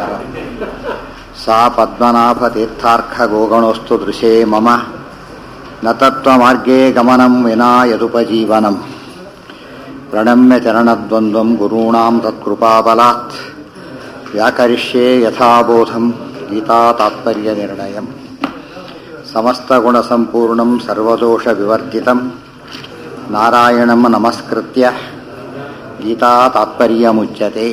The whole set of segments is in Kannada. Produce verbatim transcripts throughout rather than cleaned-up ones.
ಸಾ ಪದ್ಮನಾಭತೀರ್ಥಾರ್ಕಗೋಗಣೋಸ್ತು ದೃಶೇ ಮಮ ನ ತತ್ವಮಾರ್ಗೇ ಗಮನಂ ವಿನಾ ಯದುಪಜೀವನಂ ಪ್ರಣಮ್ಯ ಚರಣದ್ವಂದ್ವಂ ಗುರುಣಾಂ ತತ್ಕೃಪಾಬಲಾತ್ ವ್ಯಾಕರಿಷ್ಯೇ ಯಥಾಬೋಧಂ ಗೀತಾ ತಾತ್ಪರ್ಯ ನಿರ್ಣಯಂ ಸಮಸ್ತಗುಣಸಂಪೂರ್ಣಂ ಸರ್ವದೋಷವಿವರ್ಜಿತಂ ನಾರಾಯಣಂ ನಮಸ್ಕೃತ್ಯ ಗೀತಾ ತಾತ್ಪರ್ಯಮುಚ್ಯತೆ.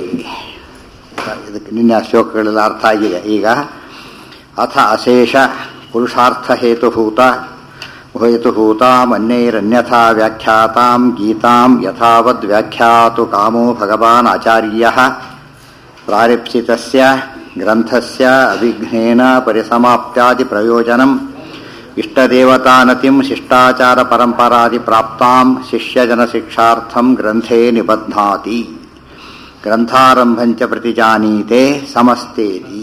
ಇದಕ್ಕೆ ನಿನ್ನೆ ಶ್ಲೋಕಗಳೆಲ್ಲ ಅರ್ಥ ಆಗಿದೆ. ಈಗ ಅಥ ಅಶೇಷ ಪುರುಷಾರ್ಥ ಹೇತುಭೂತ ಹೇತುಭೂತಾಂ ಅನ್ಯೈರನ್ಯಥಾ ವ್ಯಾಖ್ಯಾತಾಂ ಗೀತಾಂ ಯಥಾವದ್ ವ್ಯಾಖ್ಯಾತು ಕಾಮೋ ಭಗವಾನ್ ಆಚಾರ್ಯಃ ಪ್ರಾರಪ್ಸಿತಸ್ಯ ಗ್ರಂಥಸ್ಯ ಅವಿಘ್ನೇನ ಪರಿಸಮಾಪ್ತ್ಯಾದಿ ಪ್ರಯೋಜನಂ ಇಷ್ಟದೇವತಾನತಿಂ ಶಿಷ್ಟಾಚಾರ ಪರಂಪರಾದಿ ಪ್ರಾಪ್ತಾಂ ಶಿಷ್ಯಜನ ಶಿಕ್ಷಾರ್ಥಂ ಗ್ರಂಥೇ ನಿಬಧ್ನಾತಿ ಗ್ರಂಥಾರಂಭಂಚ ಪ್ರತಿಜಾನೀತೆ ಸಮಸ್ತೇತಿ.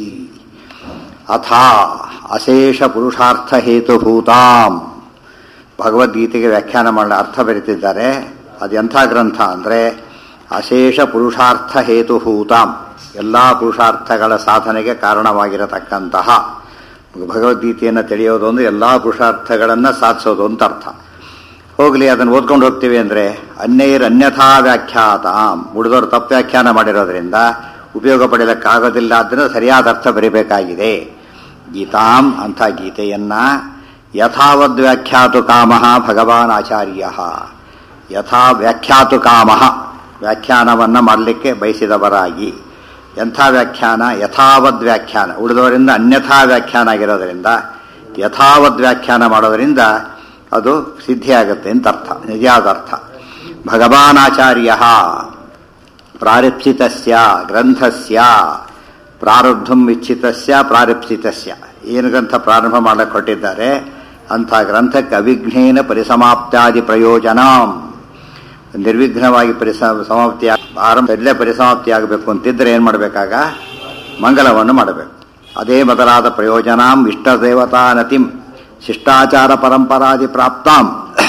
ಅಥ ಅಶೇಷ ಪುರುಷಾರ್ಥ ಹೇತುಭೂತಾಂ ಭಗವದ್ಗೀತೆಗೆ ವ್ಯಾಖ್ಯಾನ ಮಾಡಲು ಅರ್ಥ ಬರೀತಿದ್ದಾರೆ. ಅದು ಎಂಥ ಗ್ರಂಥ ಅಂದರೆ ಅಶೇಷ ಪುರುಷಾರ್ಥ ಹೇತುಭೂತಾಂ, ಎಲ್ಲ ಪುರುಷಾರ್ಥಗಳ ಸಾಧನೆಗೆ ಕಾರಣವಾಗಿರತಕ್ಕಂತಹ ಭಗವದ್ಗೀತೆಯನ್ನು ತಿಳಿಯೋದು ಅಂದರೆ ಎಲ್ಲ ಪುರುಷಾರ್ಥಗಳನ್ನು ಸಾಧಿಸೋದು ಅಂತ ಅರ್ಥ. ಹೋಗಲಿ, ಅದನ್ನು ಓದ್ಕೊಂಡು ಹೋಗ್ತೀವಿ ಅಂದರೆ ಅನ್ಯೈರ್ ಅನ್ಯಥಾ ವ್ಯಾಖ್ಯಾತ, ಉಳಿದವರು ತಪ್ಪು ವ್ಯಾಖ್ಯಾನ ಮಾಡಿರೋದ್ರಿಂದ ಉಪಯೋಗ ಪಡೆಯಲಿಕ್ಕಾಗೋದಿಲ್ಲ. ಆದ್ದರಿಂದ ಸರಿಯಾದ ಅರ್ಥ ಬರೀಬೇಕಾಗಿದೆ. ಗೀತಾಂ ಅಂಥ ಗೀತೆಯನ್ನು ಯಥಾವದ್ ವ್ಯಾಖ್ಯಾತು ಕಾಮಃ ಭಗವಾನ್ ಆಚಾರ್ಯ, ಯಥಾ ವ್ಯಾಖ್ಯಾತು ಕಾಮಃ ವ್ಯಾಖ್ಯಾನವನ್ನು ಮಾಡಲಿಕ್ಕೆ ಬಯಸಿದವರಾಗಿ, ಎಂಥ ವ್ಯಾಖ್ಯಾನ ಯಥಾವದ್ ವ್ಯಾಖ್ಯಾನ, ಉಳಿದವರಿಂದ ಅನ್ಯಥಾ ವ್ಯಾಖ್ಯಾನ ಆಗಿರೋದರಿಂದ ಯಥಾವದ್ ವ್ಯಾಖ್ಯಾನ ಮಾಡೋದರಿಂದ ಅದು ಸಿದ್ಧಿಯಾಗುತ್ತೆ ಅಂತ ಅರ್ಥ, ನಿಜಾದ ಅರ್ಥ. ಭಗವಾನ್ ಆಚಾರ್ಯ ಪ್ರಾರಪ್ಸಿತಸ್ಯ ಗ್ರಂಥಸ್ಯ ಪ್ರಾರಬ್ಧಂ ಇಚ್ಛಿತಸ್ಯ ಪ್ರಾರಪ್ಸಿತಸ್ಯ, ಏನು ಗ್ರಂಥ ಪ್ರಾರಂಭ ಮಾಡಕ್ಕೆ ಕೊಟ್ಟಿದ್ದಾರೆ ಅಂಥ ಗ್ರಂಥಕ್ಕೆ ಅವಿಘ್ನೇನ ಪರಿಸಮಾಪ್ತ್ಯಾದಿ ಪ್ರಯೋಜನ, ನಿರ್ವಿಘ್ನವಾಗಿ ಪರಿಸ ಸಮಾಪ್ತಿ ಆರಂಭ ಎಲ್ಲೇ ಪರಿಸಮಾಪ್ತಿ ಆಗಬೇಕು ಅಂತಿದ್ರೆ ಏನು ಮಾಡಬೇಕಾಗ ಮಂಗಲವನ್ನು ಮಾಡಬೇಕು. ಅದೇ ಮೊದಲಾದ ಪ್ರಯೋಜನಾಂ ಇಷ್ಟ ದೇವತಾನತಿಂ ಶಿಷ್ಟಾಚಾರ ಪರಂಪರಾದಿ ಪ್ರಾಪ್ತಾಂ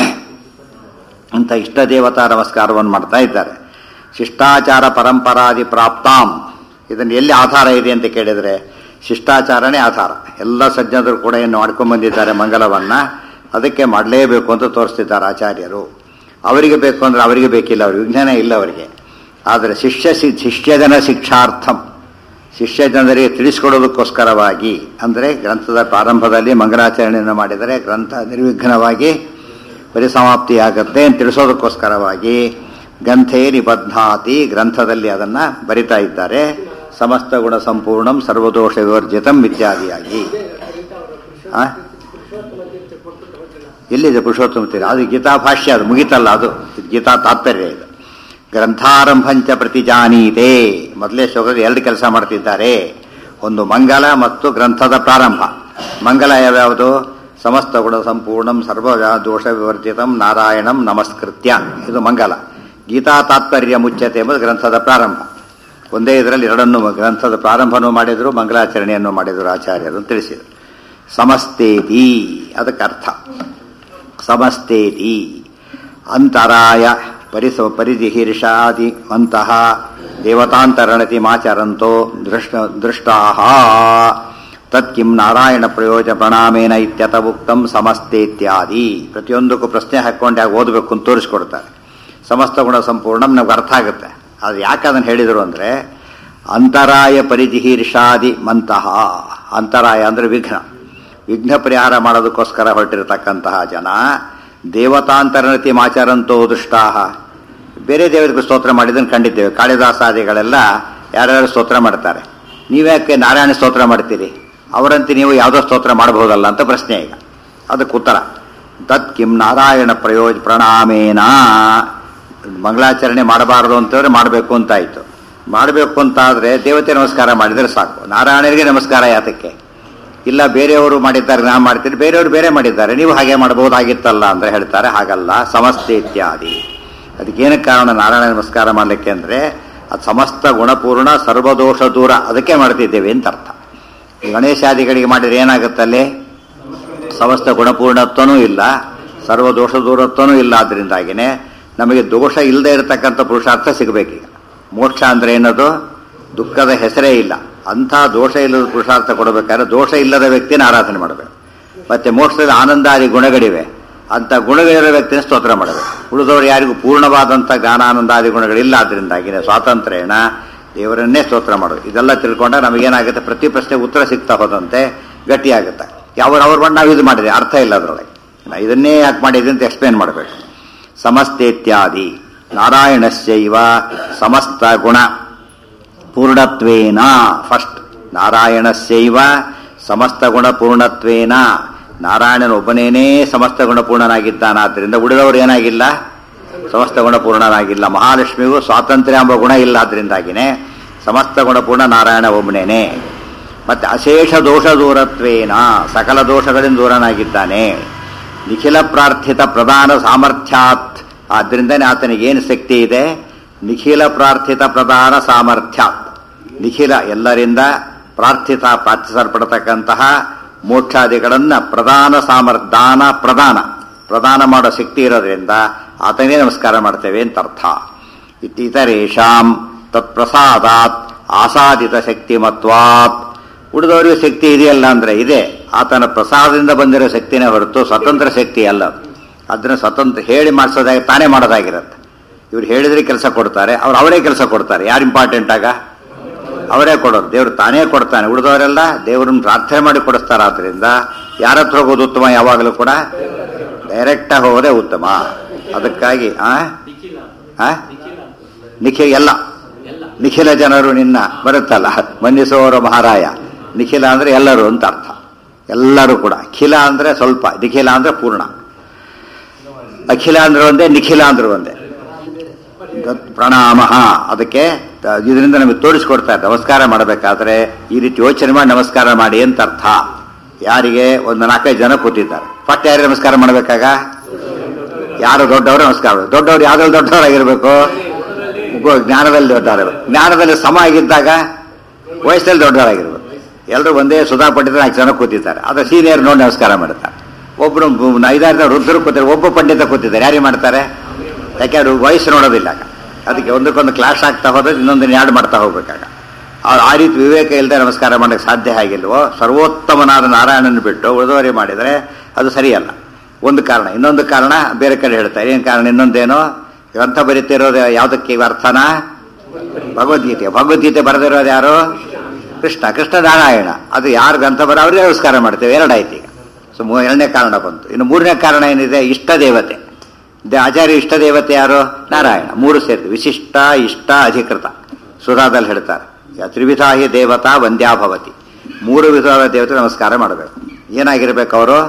ಅಂತ ಇಷ್ಟ ದೇವತಾ ನಮಸ್ಕಾರವನ್ನು ಮಾಡ್ತಾ ಇದ್ದಾರೆ. ಶಿಷ್ಟಾಚಾರ ಪರಂಪರಾದಿ ಪ್ರಾಪ್ತಾಂ, ಇದನ್ನು ಎಲ್ಲಿ ಆಧಾರ ಇದೆ ಅಂತ ಕೇಳಿದರೆ ಶಿಷ್ಟಾಚಾರನೇ ಆಧಾರ. ಎಲ್ಲ ಸಜ್ಜನರು ಕೂಡ ಏನು ಮಾಡ್ಕೊಂಡ್ಬಂದಿದ್ದಾರೆ ಮಂಗಲವನ್ನು, ಅದಕ್ಕೆ ಮಾಡಲೇಬೇಕು ಅಂತ ತೋರಿಸ್ತಿದ್ದಾರೆ ಆಚಾರ್ಯರು. ಅವರಿಗೆ ಬೇಕು ಅಂದರೆ ಅವರಿಗೆ ಬೇಕಿಲ್ಲ, ಅವ್ರಿಗೆ ವಿಜ್ಞಾನ ಇಲ್ಲ ಅವರಿಗೆ. ಆದರೆ ಶಿಷ್ಯ ಶಿಷ್ಯಜನ ಶಿಕ್ಷಾರ್ಥಂ, ಶಿಷ್ಯ ಜನರಿಗೆ ತಿಳಿಸ್ಕೊಡೋದಕ್ಕೋಸ್ಕರವಾಗಿ, ಅಂದರೆ ಗ್ರಂಥದ ಪ್ರಾರಂಭದಲ್ಲಿ ಮಂಗಲಾಚರಣೆಯನ್ನು ಮಾಡಿದರೆ ಗ್ರಂಥ ನಿರ್ವಿಘ್ನವಾಗಿ ಪರಿಸಮಾಪ್ತಿಯಾಗತ್ತೆ ಅಂತ ತಿಳಿಸೋದಕ್ಕೋಸ್ಕರವಾಗಿ ಗ್ರಂಥೇ ನಿಬಧ್ನಾತಿ, ಗ್ರಂಥದಲ್ಲಿ ಅದನ್ನು ಬರಿತಾ ಇದ್ದಾರೆ. ಸಮಸ್ತ ಗುಣ ಸಂಪೂರ್ಣಂ ಸರ್ವದೋಷ ವಿವರ್ಜಿತಂ ಇತ್ಯಾದಿಯಾಗಿ. ಎಲ್ಲಿದೆ ಪುರುಷೋತ್ತಮ ತೀರ? ಅದು ಗೀತಾ ಭಾಷ್ಯ, ಅದು ಮುಗಿತಲ್ಲ, ಅದು ಗೀತಾ ತಾತ್ಪರ್ಯ. ಇದು ಗ್ರಂಥಾರಂಭಂಚ ಪ್ರತಿಜಾನೀತೆ, ಮೊದಲೇ ಶ್ಲೋಕದಲ್ಲಿ ಎರಡು ಕೆಲಸ ಮಾಡ್ತಿದ್ದಾರೆ. ಒಂದು ಮಂಗಲ ಮತ್ತು ಗ್ರಂಥದ ಪ್ರಾರಂಭ. ಮಂಗಲ ಯಾವ್ಯಾವುದು? ಸಮಸ್ತ ಗುಣ ಸಂಪೂರ್ಣಂ ಸರ್ವ ದೋಷ ವಿವರ್ಜಿತಂ ನಾರಾಯಣಂ ನಮಸ್ಕೃತ್ಯ, ಇದು ಮಂಗಲ. ಗೀತಾ ತಾತ್ಪರ್ಯ ಮುಚ್ಯತೆ ಎಂಬುದು ಗ್ರಂಥದ ಪ್ರಾರಂಭ. ಒಂದೇ ಇದರಲ್ಲಿ ಎರಡನ್ನು, ಗ್ರಂಥದ ಪ್ರಾರಂಭನೂ ಮಾಡಿದರು ಮಂಗಲಾಚರಣೆಯನ್ನು ಮಾಡಿದರು ಆಚಾರ್ಯರು ತಿಳಿಸಿದರು. ಸಮಸ್ತೇತಿ ಅದಕ್ಕೆ ಅರ್ಥ. ಸಮಸ್ತೇತಿ ಅಂತರಾಯ ಪರಿಸ ಪರಿಜಿಹೀರ್ಷಾದಿ ಅಂತಹ ದೇವತಾಂತರಣತಿ ಮಾಚರಂತೋ ದೃಷ್ಟ ದೃಷ್ಟಾಹ ತತ್ಕಿಂ ನಾರಾಯಣ ಪ್ರಯೋಜನ ಪ್ರಣಾಮೇನ ಇತ್ಯತ ಉಕ್ತಂ ಸಮಸ್ತೇತ್ಯಾದಿ. ಪ್ರತಿಯೊಂದಕ್ಕೂ ಪ್ರಶ್ನೆ ಹಾಕ್ಕೊಂಡು ಯಾಕೆ ಓದಬೇಕು ಅಂತ ತೋರಿಸ್ಕೊಡ್ತಾರೆ. ಸಮಸ್ತ ಗುಣ ಸಂಪೂರ್ಣ ನಮ್ಗೆ ಅರ್ಥ ಆಗುತ್ತೆ. ಅದು ಯಾಕೆ ಅದನ್ನು ಹೇಳಿದರು ಅಂದರೆ ಅಂತರಾಯ ಪರಿಜಿಹೀರ್ಷಾದಿ ಮಂತಹ, ಅಂತರಾಯ ಅಂದರೆ ವಿಘ್ನ, ವಿಘ್ನ ಪರಿಹಾರ ಮಾಡೋದಕ್ಕೋಸ್ಕರ ಹೊರಟಿರತಕ್ಕಂತಹ ಜನ ದೇವತಾಂತರಣತಿ ಮಾಚಾರಂತೋ ದುಷ್ಟಾಹ, ಬೇರೆ ದೇವರಿಗೆ ಸ್ತೋತ್ರ ಮಾಡಿದ್ದನ್ನು ಕಂಡಿದ್ದೇವೆ. ಕಾಳಿದಾಸಾದಿಗಳೆಲ್ಲ ಯಾರ್ಯಾರು ಸ್ತೋತ್ರ ಮಾಡ್ತಾರೆ, ನೀವ್ಯಾಕೆ ನಾರಾಯಣ ಸ್ತೋತ್ರ ಮಾಡ್ತೀರಿ? ಅವರಂತೆ ನೀವು ಯಾವುದೋ ಸ್ತೋತ್ರ ಮಾಡಬಹುದಲ್ಲ ಅಂತ ಪ್ರಶ್ನೆ. ಈಗ ಅದಕ್ಕೆ ಉತ್ತರ ತತ್ ಕಿಂ ನಾರಾಯಣ ಪ್ರಯೋಜ ಪ್ರಣಾಮೇನ, ಮಂಗಳಾಚರಣೆ ಮಾಡಬಾರದು ಅಂತಂದ್ರೆ ಮಾಡಬೇಕು ಅಂತಾಯಿತು. ಮಾಡಬೇಕು ಅಂತಾದರೆ ದೇವತೆ ನಮಸ್ಕಾರ ಮಾಡಿದರೆ ಸಾಕು, ನಾರಾಯಣರಿಗೆ ನಮಸ್ಕಾರ ಯಾತಕ್ಕೆ? ಇಲ್ಲ ಬೇರೆಯವರು ಮಾಡಿದ್ದಾರೆ ನಾವು ಮಾಡ್ತೀರಿ, ಬೇರೆಯವರು ಬೇರೆ ಮಾಡಿದ್ದಾರೆ ನೀವು ಹಾಗೆ ಮಾಡಬಹುದಾಗಿತ್ತಲ್ಲ ಅಂದರೆ ಹೇಳ್ತಾರೆ ಹಾಗಲ್ಲ. ಸಮಸ್ತೆ ಇತ್ಯಾದಿ, ಅದಕ್ಕೇನಕ್ಕೆ ಕಾರಣ ನಾರಾಯಣ ನಮಸ್ಕಾರ ಮಾಡಲಿಕ್ಕೆ ಅಂದರೆ ಅದು ಸಮಸ್ತ ಗುಣಪೂರ್ಣ ಸರ್ವದೋಷ ದೂರ, ಅದಕ್ಕೆ ಮಾಡ್ತಿದ್ದೇವೆ ಅಂತ ಅರ್ಥ. ಗಣೇಶಾದಿಗಳಿಗೆ ಮಾಡಿದರೆ ಏನಾಗುತ್ತಲ್ಲಿ? ಸಮಸ್ತ ಗುಣಪೂರ್ಣತ್ವನೂ ಇಲ್ಲ, ಸರ್ವದೋಷ ದೂರತ್ವನೂ ಇಲ್ಲ. ಆದ್ದರಿಂದಾಗಿನೇ ನಮಗೆ ದೋಷ ಇಲ್ಲದೆ ಇರತಕ್ಕಂಥ ಪುರುಷಾರ್ಥ ಸಿಗಬೇಕೀಗ. ಮೋಕ್ಷ ಅಂದರೆ ಏನದು? ದುಃಖದ ಹೆಸರೇ ಇಲ್ಲ, ಅಂಥ ದೋಷ ಇಲ್ಲದ ಪುರುಷಾರ್ಥ ಕೊಡಬೇಕಾದ್ರೆ ದೋಷ ಇಲ್ಲದ ವ್ಯಕ್ತಿನ ಆರಾಧನೆ ಮಾಡಬೇಕು. ಮತ್ತೆ ಮೋಕ್ಷದಲ್ಲಿ ಆನಂದಾದಿ ಗುಣಗಳಿವೆ, ಅಂಥ ಗುಣಗಳಿರೋ ವ್ಯಕ್ತಿನ ಸ್ತೋತ್ರ ಮಾಡಬೇಕು. ಉಳಿದವರು ಯಾರಿಗೂ ಪೂರ್ಣವಾದಂಥ ಜ್ಞಾನಾನಂದಾದಿ ಗುಣಗಳಿಲ್ಲ, ಆದ್ದರಿಂದಾಗಿನೇ ಸ್ವಾತಂತ್ರ್ಯನ ದೇವರನ್ನೇ ಸ್ತೋತ್ರ ಮಾಡೋದು. ಇದೆಲ್ಲ ತಿಳ್ಕೊಂಡಾಗ ನಮಗೇನಾಗುತ್ತೆ, ಪ್ರತಿ ಪ್ರಶ್ನೆಗೆ ಉತ್ತರ ಸಿಗ್ತಾ ಹೋದಂತೆ ಗಟ್ಟಿಯಾಗುತ್ತೆ. ಯಾವ ಅವ್ರ ಬಣ್ಣ ನಾವು ಇದು ಮಾಡಿದೆ ಅರ್ಥ ಇಲ್ಲ ಅದರೊಳಗೆ, ನಾ ಇದನ್ನೇ ಯಾಕೆ ಮಾಡಿದ್ವಿ ಅಂತ ಎಕ್ಸ್ಪ್ಲೇನ್ ಮಾಡಬೇಕು. ಸಮಸ್ತೇತ್ಯಾದಿ ನಾರಾಯಣಸ್ಯೈವ ಸಮಸ್ತ ಗುಣ ಪೂರ್ಣತ್ವೇನ. ಫಸ್ಟ್ ನಾರಾಯಣಸ್ಯೈವ ಸಮಸ್ತ ಗುಣ ಪೂರ್ಣತ್ವೇನ, ನಾರಾಯಣನ ಒಬ್ಬನೇನೇ ಸಮಸ್ತ ಗುಣಪೂರ್ಣನಾಗಿದ್ದಾನಾದ್ದರಿಂದ ಉಳಿದವರು ಏನಾಗಿಲ್ಲ, ಸಮಸ್ತ ಗುಣಪೂರ್ಣನಾಗಿಲ್ಲ. ಮಹಾಲಕ್ಷ್ಮಿಗೂ ಸ್ವಾತಂತ್ರ್ಯ ಎಂಬ ಗುಣ ಇಲ್ಲ, ಆದ್ದರಿಂದಾಗಿನೇ ಸಮಸ್ತ ಗುಣಪೂರ್ಣ ನಾರಾಯಣ ಒಬ್ಬನೇನೆ. ಮತ್ತೆ ಅಶೇಷ ದೋಷ ದೂರತ್ವೇನ, ಸಕಲ ದೋಷಗಳಿಂದ ದೂರನಾಗಿದ್ದಾನೆ. ನಿಖಿಲ ಪ್ರಾರ್ಥಿತ ಪ್ರಧಾನ ಸಾಮರ್ಥ್ಯಾತ್, ಆದ್ದರಿಂದನೇ ಆತನಿಗೇನು ಶಕ್ತಿ ಇದೆ, ನಿಖಿಲ ಪ್ರಾರ್ಥಿತ ಪ್ರಧಾನ ಸಾಮರ್ಥ್ಯಾತ್. ನಿಖಿಲ ಎಲ್ಲರಿಂದ ಪ್ರಾರ್ಥಿತ ಪ್ರಾರ್ಥಿಸಲ್ಪಡತಕ್ಕಂತಹ ಮೋಕ್ಷಾದಿಗಳನ್ನ ಪ್ರಧಾನ ಸಾಮರ್ಥ್ಯ, ದಾನ ಪ್ರಧಾನ ಪ್ರದಾನ ಮಾಡೋ ಶಕ್ತಿ ಇರೋದ್ರಿಂದ ಆತನೇ ನಮಸ್ಕಾರ ಮಾಡ್ತೇವೆ ಅಂತ ಅರ್ಥ. ಇತರೇಷಾಂ ತತ್ಪ್ರಸಾದಾತ್ ಆಸಾದಿತ ಶಕ್ತಿಮತ್ವಾತ್. ಉಳಿದವರಿಗೂ ಶಕ್ತಿ ಇದೆಯಲ್ಲ ಅಂದ್ರೆ ಇದೆ, ಆತನ ಪ್ರಸಾದದಿಂದ ಬಂದಿರೋ ಶಕ್ತಿನೇ ಹೊರತು ಸ್ವತಂತ್ರ ಶಕ್ತಿ ಅಲ್ಲ. ಅದನ್ನ ಸ್ವತಂತ್ರ ಹೇಳಿ ಮಾಡಿಸೋದಾಗ ತಾನೇ ಮಾಡೋದಾಗಿರುತ್ತೆ. ಇವ್ರು ಹೇಳಿದ್ರೆ ಕೆಲಸ ಕೊಡ್ತಾರೆ, ಅವ್ರು ಅವರೇ ಕೆಲಸ ಕೊಡ್ತಾರೆ. ಯಾರು ಇಂಪಾರ್ಟೆಂಟ್ ಆಗ ಅವರೇ ಕೊಡೋರು, ದೇವ್ರು ತಾನೇ ಕೊಡ್ತಾನೆ. ಉಳಿದವರೆಲ್ಲ ದೇವ್ರನ್ನ ಪ್ರಾರ್ಥನೆ ಮಾಡಿ ಕೊಡಿಸ್ತಾರೆ. ಆದ್ರಿಂದ ಯಾರ ಹತ್ರ ಹೋಗೋದು ಉತ್ತಮ, ಯಾವಾಗಲೂ ಕೂಡ ಡೈರೆಕ್ಟಾಗಿ ಹೋಗೋದೇ ಉತ್ತಮ. ಅದಕ್ಕಾಗಿ ಆ ನಿಖಿಲ ಎಲ್ಲ ನಿಖಿಲ ಜನರು ನಿನ್ನ ಬರುತ್ತಲ್ಲ, ಮನ್ನಿಸುವವರ ಮಹಾರಾಯ. ನಿಖಿಲ ಅಂದ್ರೆ ಎಲ್ಲರೂ ಅಂತ ಅರ್ಥ, ಎಲ್ಲರೂ ಕೂಡ. ಖಿಲ ಅಂದ್ರೆ ಸ್ವಲ್ಪ, ನಿಖಿಲ ಅಂದ್ರೆ ಪೂರ್ಣ. ಅಖಿಲ ಅಂದ್ರೆ ಒಂದೇ, ನಿಖಿಲ ಅಂದ್ರೆ ಒಂದೇ. ಪ್ರಣಾಮ, ಅದಕ್ಕೆ ಇದರಿಂದ ನಮಗೆ ತೋರಿಸ್ಕೊಡ್ತಾರೆ. ನಮಸ್ಕಾರ ಮಾಡಬೇಕಾದ್ರೆ ಈ ರೀತಿ ಯೋಚನೆ ಮಾಡಿ ನಮಸ್ಕಾರ ಮಾಡಿ ಅಂತ ಅರ್ಥ. ಯಾರಿಗೆ ಒಂದು ನಾಲ್ಕೈದು ಜನ ಕೂತಿದ್ದಾರೆ, ಫಸ್ಟ್ ಯಾರಿಗೆ ನಮಸ್ಕಾರ ಮಾಡಬೇಕಾಗ, ಯಾರು ದೊಡ್ಡವರು ನಮಸ್ಕಾರ. ದೊಡ್ಡವರು ಯಾವ್ದ್ರಲ್ಲಿ ದೊಡ್ಡವರಾಗಿರ್ಬೇಕು, ಜ್ಞಾನದಲ್ಲಿ ದೊಡ್ಡವರಾಗಬೇಕು. ಜ್ಞಾನದಲ್ಲಿ ಸಮ ಆಗಿದ್ದಾಗ ವಯಸ್ಸಲ್ಲಿ ದೊಡ್ಡವರಾಗಿರ್ಬೇಕು. ಎಲ್ಲರೂ ಒಂದೇ ಸುಧಾ ಪಂಡಿತ ನಾಲ್ಕು ಜನ ಕೂತಿದ್ದಾರೆ, ಆದ್ರೆ ಸೀನಿಯರ್ ನೋಡಿ ನಮಸ್ಕಾರ ಮಾಡ್ತಾರೆ. ಒಬ್ಬರು ಐದಾರು ವೃದ್ಧರು ಕೂತಿದ್ದಾರೆ, ಒಬ್ಬ ಪಂಡಿತ ಕೂತಿದ್ದಾರೆ, ಯಾರಿಗೆ ಮಾಡ್ತಾರೆ, ಯಾಕೆ ಅವರು ವಯಸ್ಸು ನೋಡೋದಿಲ್ಲ. ಅದಕ್ಕೆ ಒಂದಕ್ಕೊಂದು ಕ್ಲಾಶ್ ಆಗ್ತಾ ಹೋದ್ರೆ ಇನ್ನೊಂದನ್ನು ಯಾಡ್ ಮಾಡ್ತಾ ಹೋಗ್ಬೇಕಾಗ. ಆ ರೀತಿ ವಿವೇಕ ಇಲ್ಲದೆ ನಮಸ್ಕಾರ ಮಾಡೋಕ್ಕೆ ಸಾಧ್ಯ ಆಗಿಲ್ವೋ. ಸರ್ವೋತ್ತಮನಾದ ನಾರಾಯಣನ ಬಿಟ್ಟು ಉಳಿದವರೇ ಮಾಡಿದರೆ ಅದು ಸರಿಯಲ್ಲ. ಒಂದು ಕಾರಣ. ಇನ್ನೊಂದು ಕಾರಣ ಬೇರೆ ಕಡೆ ಹೇಳ್ತಾರೆ. ಏನು ಕಾರಣ? ಇನ್ನೊಂದೇನು, ಗ್ರಂಥ ಬರೀತಿರೋದು ಯಾವುದಕ್ಕೆ ಅರ್ಥನ? ಭಗವದ್ಗೀತೆ. ಭಗವದ್ಗೀತೆ ಬರೆದಿರೋದು ಯಾರು? ಕೃಷ್ಣ. ಕೃಷ್ಣ ನಾರಾಯಣ. ಅದು ಯಾರು ಗ್ರಂಥ ಬರೋ ಅವ್ರಿಗೆ ನಮಸ್ಕಾರ ಮಾಡ್ತೇವೆ. ಎರಡಾಯ್ತು ಈಗ. ಸೊ ಎರಡನೇ ಕಾರಣ ಬಂತು. ಇನ್ನು ಮೂರನೇ ಕಾರಣ ಏನಿದೆ? ಇಷ್ಟ ದೇವತೆ. ಆಚಾರ್ಯ ಇಷ್ಟ ದೇವತೆ ಯಾರು? ನಾರಾಯಣ. ಮೂರು ಸೇರಿದೆ, ವಿಶಿಷ್ಟ, ಇಷ್ಟ, ಅಧಿಕೃತ. ಸುಧಾದಲ್ಲಿ ಹೇಳ್ತಾರೆ ತ್ರಿವಿಧಾಹಿ ದೇವತಾ ವಂದ್ಯಾಭವತಿ. ಮೂರು ವಿಧವಾದ ದೇವತೆ ನಮಸ್ಕಾರ ಮಾಡಬೇಕು. ಏನಾಗಿರ್ಬೇಕು ಅವರು?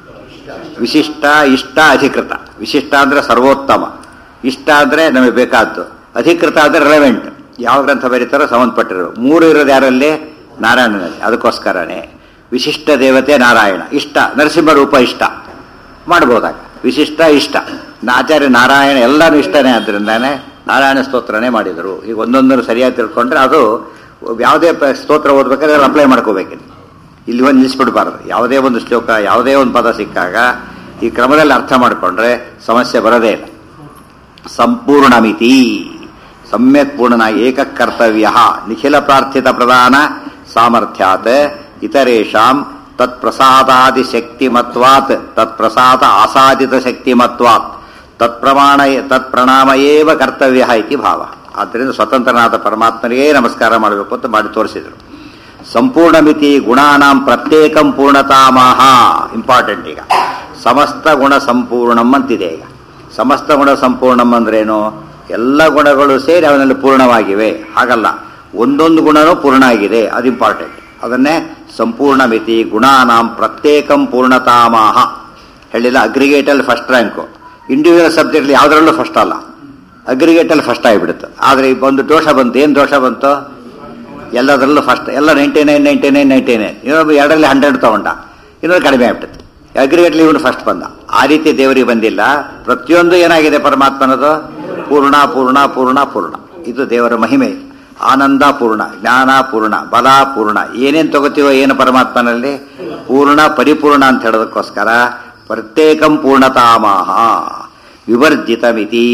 ವಿಶಿಷ್ಟ, ಇಷ್ಟ, ಅಧಿಕೃತ. ವಿಶಿಷ್ಟ ಅಂದ್ರೆ ಸರ್ವೋತ್ತಮ, ಇಷ್ಟ ಅಂದ್ರೆ ನಮಗೆ ಬೇಕಾದ್ದು, ಅಧಿಕೃತ ಅಂದ್ರೆ ರೆಲೆವೆಂಟ್, ಯಾವ ಗ್ರಂಥ ಬರೀತಾರೋ ಸಂಬಂಧಪಟ್ಟಿರೋ. ಮೂರು ಇರೋದು ಯಾರಲ್ಲಿ? ನಾರಾಯಣನಲ್ಲಿ. ಅದಕ್ಕೋಸ್ಕರನೇ ವಿಶಿಷ್ಟ ದೇವತೆ ನಾರಾಯಣ. ಇಷ್ಟ ನರಸಿಂಹ ರೂಪ ಇಷ್ಟ ಮಾಡ್ಬೋದಾಗ. ವಿಶಿಷ್ಟ, ಇಷ್ಟ. ಆಚಾರ್ಯ ನಾರಾಯಣ ಎಲ್ಲರೂ ಇಷ್ಟನೇ. ಆದ್ರಿಂದಾನೆ ನಾರಾಯಣ ಸ್ತೋತ್ರನೇ ಮಾಡಿದರು. ಈಗ ಒಂದೊಂದನ್ನು ಸರಿಯಾಗಿ ತಿಳ್ಕೊಂಡ್ರೆ ಅದು ಯಾವುದೇ ಸ್ತೋತ್ರ ಓದ್ಬೇಕಾದ್ರೆ ಅಪ್ಲೈ ಮಾಡ್ಕೋಬೇಕಿದೆ. ಇಲ್ಲಿ ಒಂದು ನಿಲ್ಲಿಸ್ಬಿಡ್ಬಾರ್ದು. ಯಾವುದೇ ಒಂದು ಶ್ಲೋಕ, ಯಾವುದೇ ಒಂದು ಪದ ಸಿಕ್ಕಾಗ ಈ ಕ್ರಮದಲ್ಲಿ ಅರ್ಥ ಮಾಡಿಕೊಂಡ್ರೆ ಸಮಸ್ಯೆ ಬರೋದೇ ಇಲ್ಲ. ಸಂಪೂರ್ಣ ಮಿತಿ, ಸಮ್ಯಕ್ ಪೂರ್ಣನಾಗಿ ಏಕಕರ್ತವ್ಯ ನಿಖಿಲ ಪ್ರಾರ್ಥಿತ ಪ್ರಧಾನ ಸಾಮರ್ಥ್ಯಾತ್ ಇತರೇಷಾಂ ತತ್ಪ್ರಸಾದಾದಿ ಶಕ್ತಿಮತ್ವಾತ್ ತತ್ಪ್ರಸಾದ ಆಸಾದಿತ ಶಕ್ತಿಮತ್ವಾತ್ ತತ್ಪ್ರಮಾಣ ತತ್ಪ್ರಣಾಮ ಏವ ಕರ್ತವ್ಯ ಇತಿ ಭಾವ. ಆದ್ದರಿಂದ ಸ್ವತಂತ್ರನಾದ ಪರಮಾತ್ಮನಿಗೆ ನಮಸ್ಕಾರ ಮಾಡಬೇಕು ಅಂತ ಮಾಡಿ ತೋರಿಸಿದರು. ಸಂಪೂರ್ಣ ಮಿತಿ ಗುಣಾನಾಂ ಪ್ರತ್ಯೇಕಂ ಪೂರ್ಣತಾಮಾಹ. ಇಂಪಾರ್ಟೆಂಟ್. ಈಗ ಸಮಸ್ತ ಗುಣ ಸಂಪೂರ್ಣಂ ಅಂತಿದೆ. ಈಗ ಸಮಸ್ತ ಗುಣ ಸಂಪೂರ್ಣಂ ಅಂದ್ರೇನು? ಎಲ್ಲ ಗುಣಗಳು ಸೇರಿ ಅವನಲ್ಲಿ ಪೂರ್ಣವಾಗಿವೆ. ಹಾಗಲ್ಲ, ಒಂದೊಂದು ಗುಣನೂ ಪೂರ್ಣ ಆಗಿದೆ. ಅದು ಇಂಪಾರ್ಟೆಂಟ್. ಅದನ್ನೇ ಸಂಪೂರ್ಣ ಮಿತಿ ಗುಣಾನಾಂ ಪ್ರತ್ಯೇಕಂ ಪೂರ್ಣತಾಮಾಹ ಹೇಳಿಲ್ಲ. ಅಗ್ರಿಗೇಟಲ್ಲಿ ಫಸ್ಟ್ ರ್ಯಾಂಕು, ಇಂಡಿವಿಜುವಲ್ ಸಬ್ಜೆಕ್ಟ್ ಯಾವುದರಲ್ಲೂ ಫಸ್ಟ್ ಅಲ್ಲ, ಅಗ್ರಿಗೇಟಲ್ಲಿ ಫಸ್ಟ್ ಆಗಿಬಿಡುತ್ತೆ. ಆದರೆ ಒಂದು ದೋಷ ಬಂತು. ಏನು ದೋಷ ಬಂತು? ಎಲ್ಲದರಲ್ಲೂ ಫಸ್ಟ್. ಎಲ್ಲ ninety nine ninety nine ninety nine ಇನ್ನೊಬ್ಬ ಎರಡರಲ್ಲಿ ಹಂಡ್ರೆಡ್ ತಗೊಂಡ, ಇನ್ನೊಂದು ಕಡಿಮೆ ಆಗ್ಬಿಡುತ್ತೆ. ಅಗ್ರಿಗೇಟ್ಲಿ ಇವನು ಫಸ್ಟ್ ಬಂದ. ಆ ರೀತಿ ದೇವರಿಗೆ ಬಂದಿಲ್ಲ. ಪ್ರತಿಯೊಂದು ಏನಾಗಿದೆ ಪರಮಾತ್ಮನದು? ಪೂರ್ಣ ಪೂರ್ಣ ಪೂರ್ಣ ಪೂರ್ಣ. ಇದು ದೇವರ ಮಹಿಮೆ. ಆನಂದ ಪೂರ್ಣ, ಜ್ಞಾನ ಪೂರ್ಣ, ಬಲ ಪೂರ್ಣ. ಏನೇನು ತಗೋತೀವೋ ಏನು ಪರಮಾತ್ಮನಲ್ಲಿ ಪೂರ್ಣ ಪರಿಪೂರ್ಣ ಅಂತ ಹೇಳೋದಕ್ಕೋಸ್ಕರ ಪ್ರತ್ಯೇಕಂ ಪೂರ್ಣತಾಮಾಹ ವಿವರ್ಜಿತ ಮಿತಿ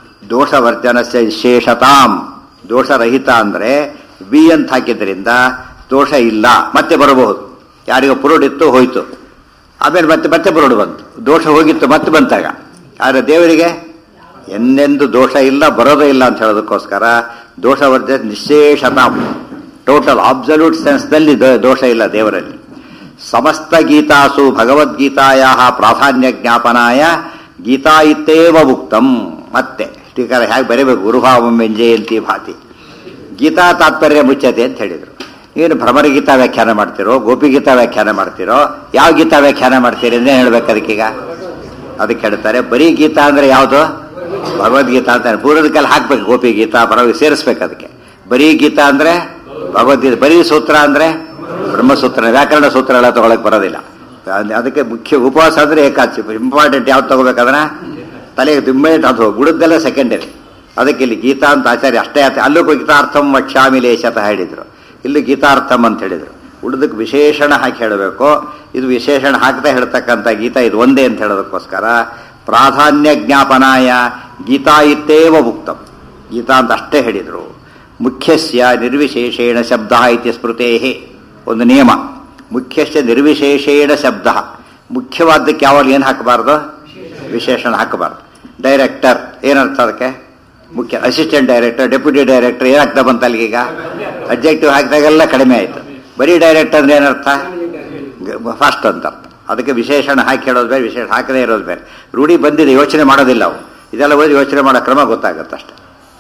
ದೋಷವರ್ಜನಸ್ಯ ವಿಶೇಷತಾಂ. ದೋಷರಹಿತ ಅಂದ್ರೆ ವಿ ಅಂತ ಹಾಕಿದ್ರಿಂದ ದೋಷ ಇಲ್ಲ, ಮತ್ತೆ ಬರಬಹುದು. ಯಾರಿಗೂ ಪುರುಡಿತ್ತು ಹೋಯ್ತು, ಆಮೇಲೆ ಮತ್ತೆ ಮತ್ತೆ ಪುರುಡು ಬಂತು, ದೋಷ ಹೋಗಿತ್ತು ಮತ್ತೆ ಬಂತಾಗ. ಆದರೆ ದೇವರಿಗೆ ಎಂದೆಂದು ದೋಷ ಇಲ್ಲ, ಬರೋದೇ ಇಲ್ಲ ಅಂತ ಹೇಳೋದಕ್ಕೋಸ್ಕರ ದೋಷವರ್ಜ ನಿಶೇಷತ, ಟೋಟಲ್ ಅಬ್ಸಲ್ಯೂಟ್ ಸೆನ್ಸ್ನಲ್ಲಿ ದೋಷ ಇಲ್ಲ ದೇವರಲ್ಲಿ. ಸಮಸ್ತ ಗೀತಾಸು ಭಗವದ್ಗೀತಾಯ ಪ್ರಾಧಾನ್ಯ ಜ್ಞಾಪನಾಯ ಗೀತಾ ಇತ್ತೇವ ಉಕ್ತಂ. ಮತ್ತೆ ಟೀಕಾರ ಹೇಗೆ ಬರೀಬೇಕು, ಗುರುಭಾವಂ ಜಯಂತಿ ಭಾತಿ ಗೀತಾ ತಾತ್ಪರ್ಯ ಮುಚ್ಚತೆ ಅಂತ ಹೇಳಿದರು. ಏನು ಭ್ರಮರ ಗೀತಾ ವ್ಯಾಖ್ಯಾನ ಮಾಡ್ತಿರೋ, ಗೋಪಿ ಗೀತಾ ವ್ಯಾಖ್ಯಾನ ಮಾಡ್ತಿರೋ, ಯಾವ ಗೀತಾ ವ್ಯಾಖ್ಯಾನ ಮಾಡ್ತೀರಿ ಅಂದ್ರೆ ಹೇಳ್ಬೇಕು ಅದಕ್ಕೀಗ. ಅದಕ್ಕೆ ಹೇಳ್ತಾರೆ ಬರೀ ಗೀತಾ ಅಂದ್ರೆ ಯಾವುದು, ಭಗವದ್ಗೀತಾ ಅಂತ ಪೂರ್ವದ ಕಾಲ ಹಾಕ್ಬೇಕು, ಗೋಪಿ ಗೀತಾ ಪರವಾಗಿ ಸೇರಿಸ್ಬೇಕು. ಅದಕ್ಕೆ ಬರೀ ಗೀತಾ ಅಂದ್ರೆ ಭಗವದ್ಗೀತೆ, ಬರೀ ಸೂತ್ರ ಅಂದ್ರೆ ಬ್ರಹ್ಮಸೂತ್ರ, ವ್ಯಾಕರಣ ಸೂತ್ರ ಎಲ್ಲ ತಗೊಳಕ್ ಬರೋದಿಲ್ಲ. ಅದಕ್ಕೆ ಮುಖ್ಯ ಉಪವಾಸ ಅಂದ್ರೆ ಏಕಾಚಿ ಇಂಪಾರ್ಟೆಂಟ್ ಯಾವ್ದು ತಗೋಬೇಕಂದ್ರೆ ತಲೆಗೆ ಇಮ್ಮಿಡಿಯೇಟ್ ಅದು ಗುಡದ್ದೆಲ್ಲ ಸೆಕೆಂಡರಿ. ಅದಕ್ಕೆ ಇಲ್ಲಿ ಗೀತಾ ಅಂತ ಆಚಾರ್ಯ ಅಷ್ಟೇ ಆತ, ಅಲ್ಲೂ ಗೀತಾರ್ಥಂ ವಕ್ಷ್ಯಾಮಿ ಲೇಷತಃ ಹೇಳಿದ್ರು, ಇಲ್ಲಿ ಗೀತಾರ್ಥಂ ಅಂತ ಹೇಳಿದ್ರು. ಉಳಿದಕ್ಕೆ ವಿಶೇಷಣ ಹಾಕಿ ಹೇಳಬೇಕು. ಇದು ವಿಶೇಷಣ ಹಾಕದೆ ಹೇಳ್ತಕ್ಕಂಥ ಗೀತಾ ಇದು ಒಂದೇ ಅಂತ ಹೇಳೋದಕ್ಕೋಸ್ಕರ ಪ್ರಾಧಾನ್ಯ ಜ್ಞಾಪನಾಯ ಗೀತಾ ಇತ್ತೇವ ಉಕ್ತಂ, ಗೀತಾ ಅಂತ ಅಷ್ಟೇ ಹೇಳಿದರು. ಮುಖ್ಯಸ್ಯ ನಿರ್ವಿಶೇಷೇಣ ಶಬ್ದ ಇತಿ ಸ್ಮೃತೇ, ಒಂದು ನಿಯಮ, ಮುಖ್ಯಸ್ಯ ನಿರ್ವಿಶೇಷೇಣ ಶಬ್ದ, ಮುಖ್ಯವಾದಕ್ಕೆ ಯಾವಾಗ ಏನು ಹಾಕಬಾರ್ದು, ವಿಶೇಷಣ ಹಾಕಬಾರ್ದು. ಡೈರೆಕ್ಟರ್ ಏನರ್ಥ ಅದಕ್ಕೆ, ಮುಖ್ಯ ಅಸಿಸ್ಟೆಂಟ್ ಡೈರೆಕ್ಟರ್, ಡೆಪ್ಯೂಟಿ ಡೈರೆಕ್ಟರ್ ಏನಾಗ್ತಾ ಬಂತ ಅಲ್ಲಿಗೀಗ, ಅಬ್ಜೆಕ್ಟಿವ್ ಹಾಕಿದಾಗೆಲ್ಲ ಕಡಿಮೆ ಆಯಿತು. ಬರೀ ಡೈರೆಕ್ಟರ್ ಅಂದ್ರೆ ಏನರ್ಥ, ಫಾಸ್ಟ್ ಅಂತ ಅರ್ಥ. ಅದಕ್ಕೆ ವಿಶೇಷಣ ಹಾಕಿ ಹೇಳೋದು ಬೇರೆ, ವಿಶೇಷ ಹಾಕದೇ ಇರೋದು ಬೇರೆ. ರೂಢಿ ಬಂದಿದೆ, ಯೋಚನೆ ಮಾಡೋದಿಲ್ಲ ಅವು. ಇದೆಲ್ಲ ಓದಿ ಯೋಚನೆ ಮಾಡೋ ಕ್ರಮ ಗೊತ್ತಾಗುತ್ತೆ ಅಷ್ಟೆ.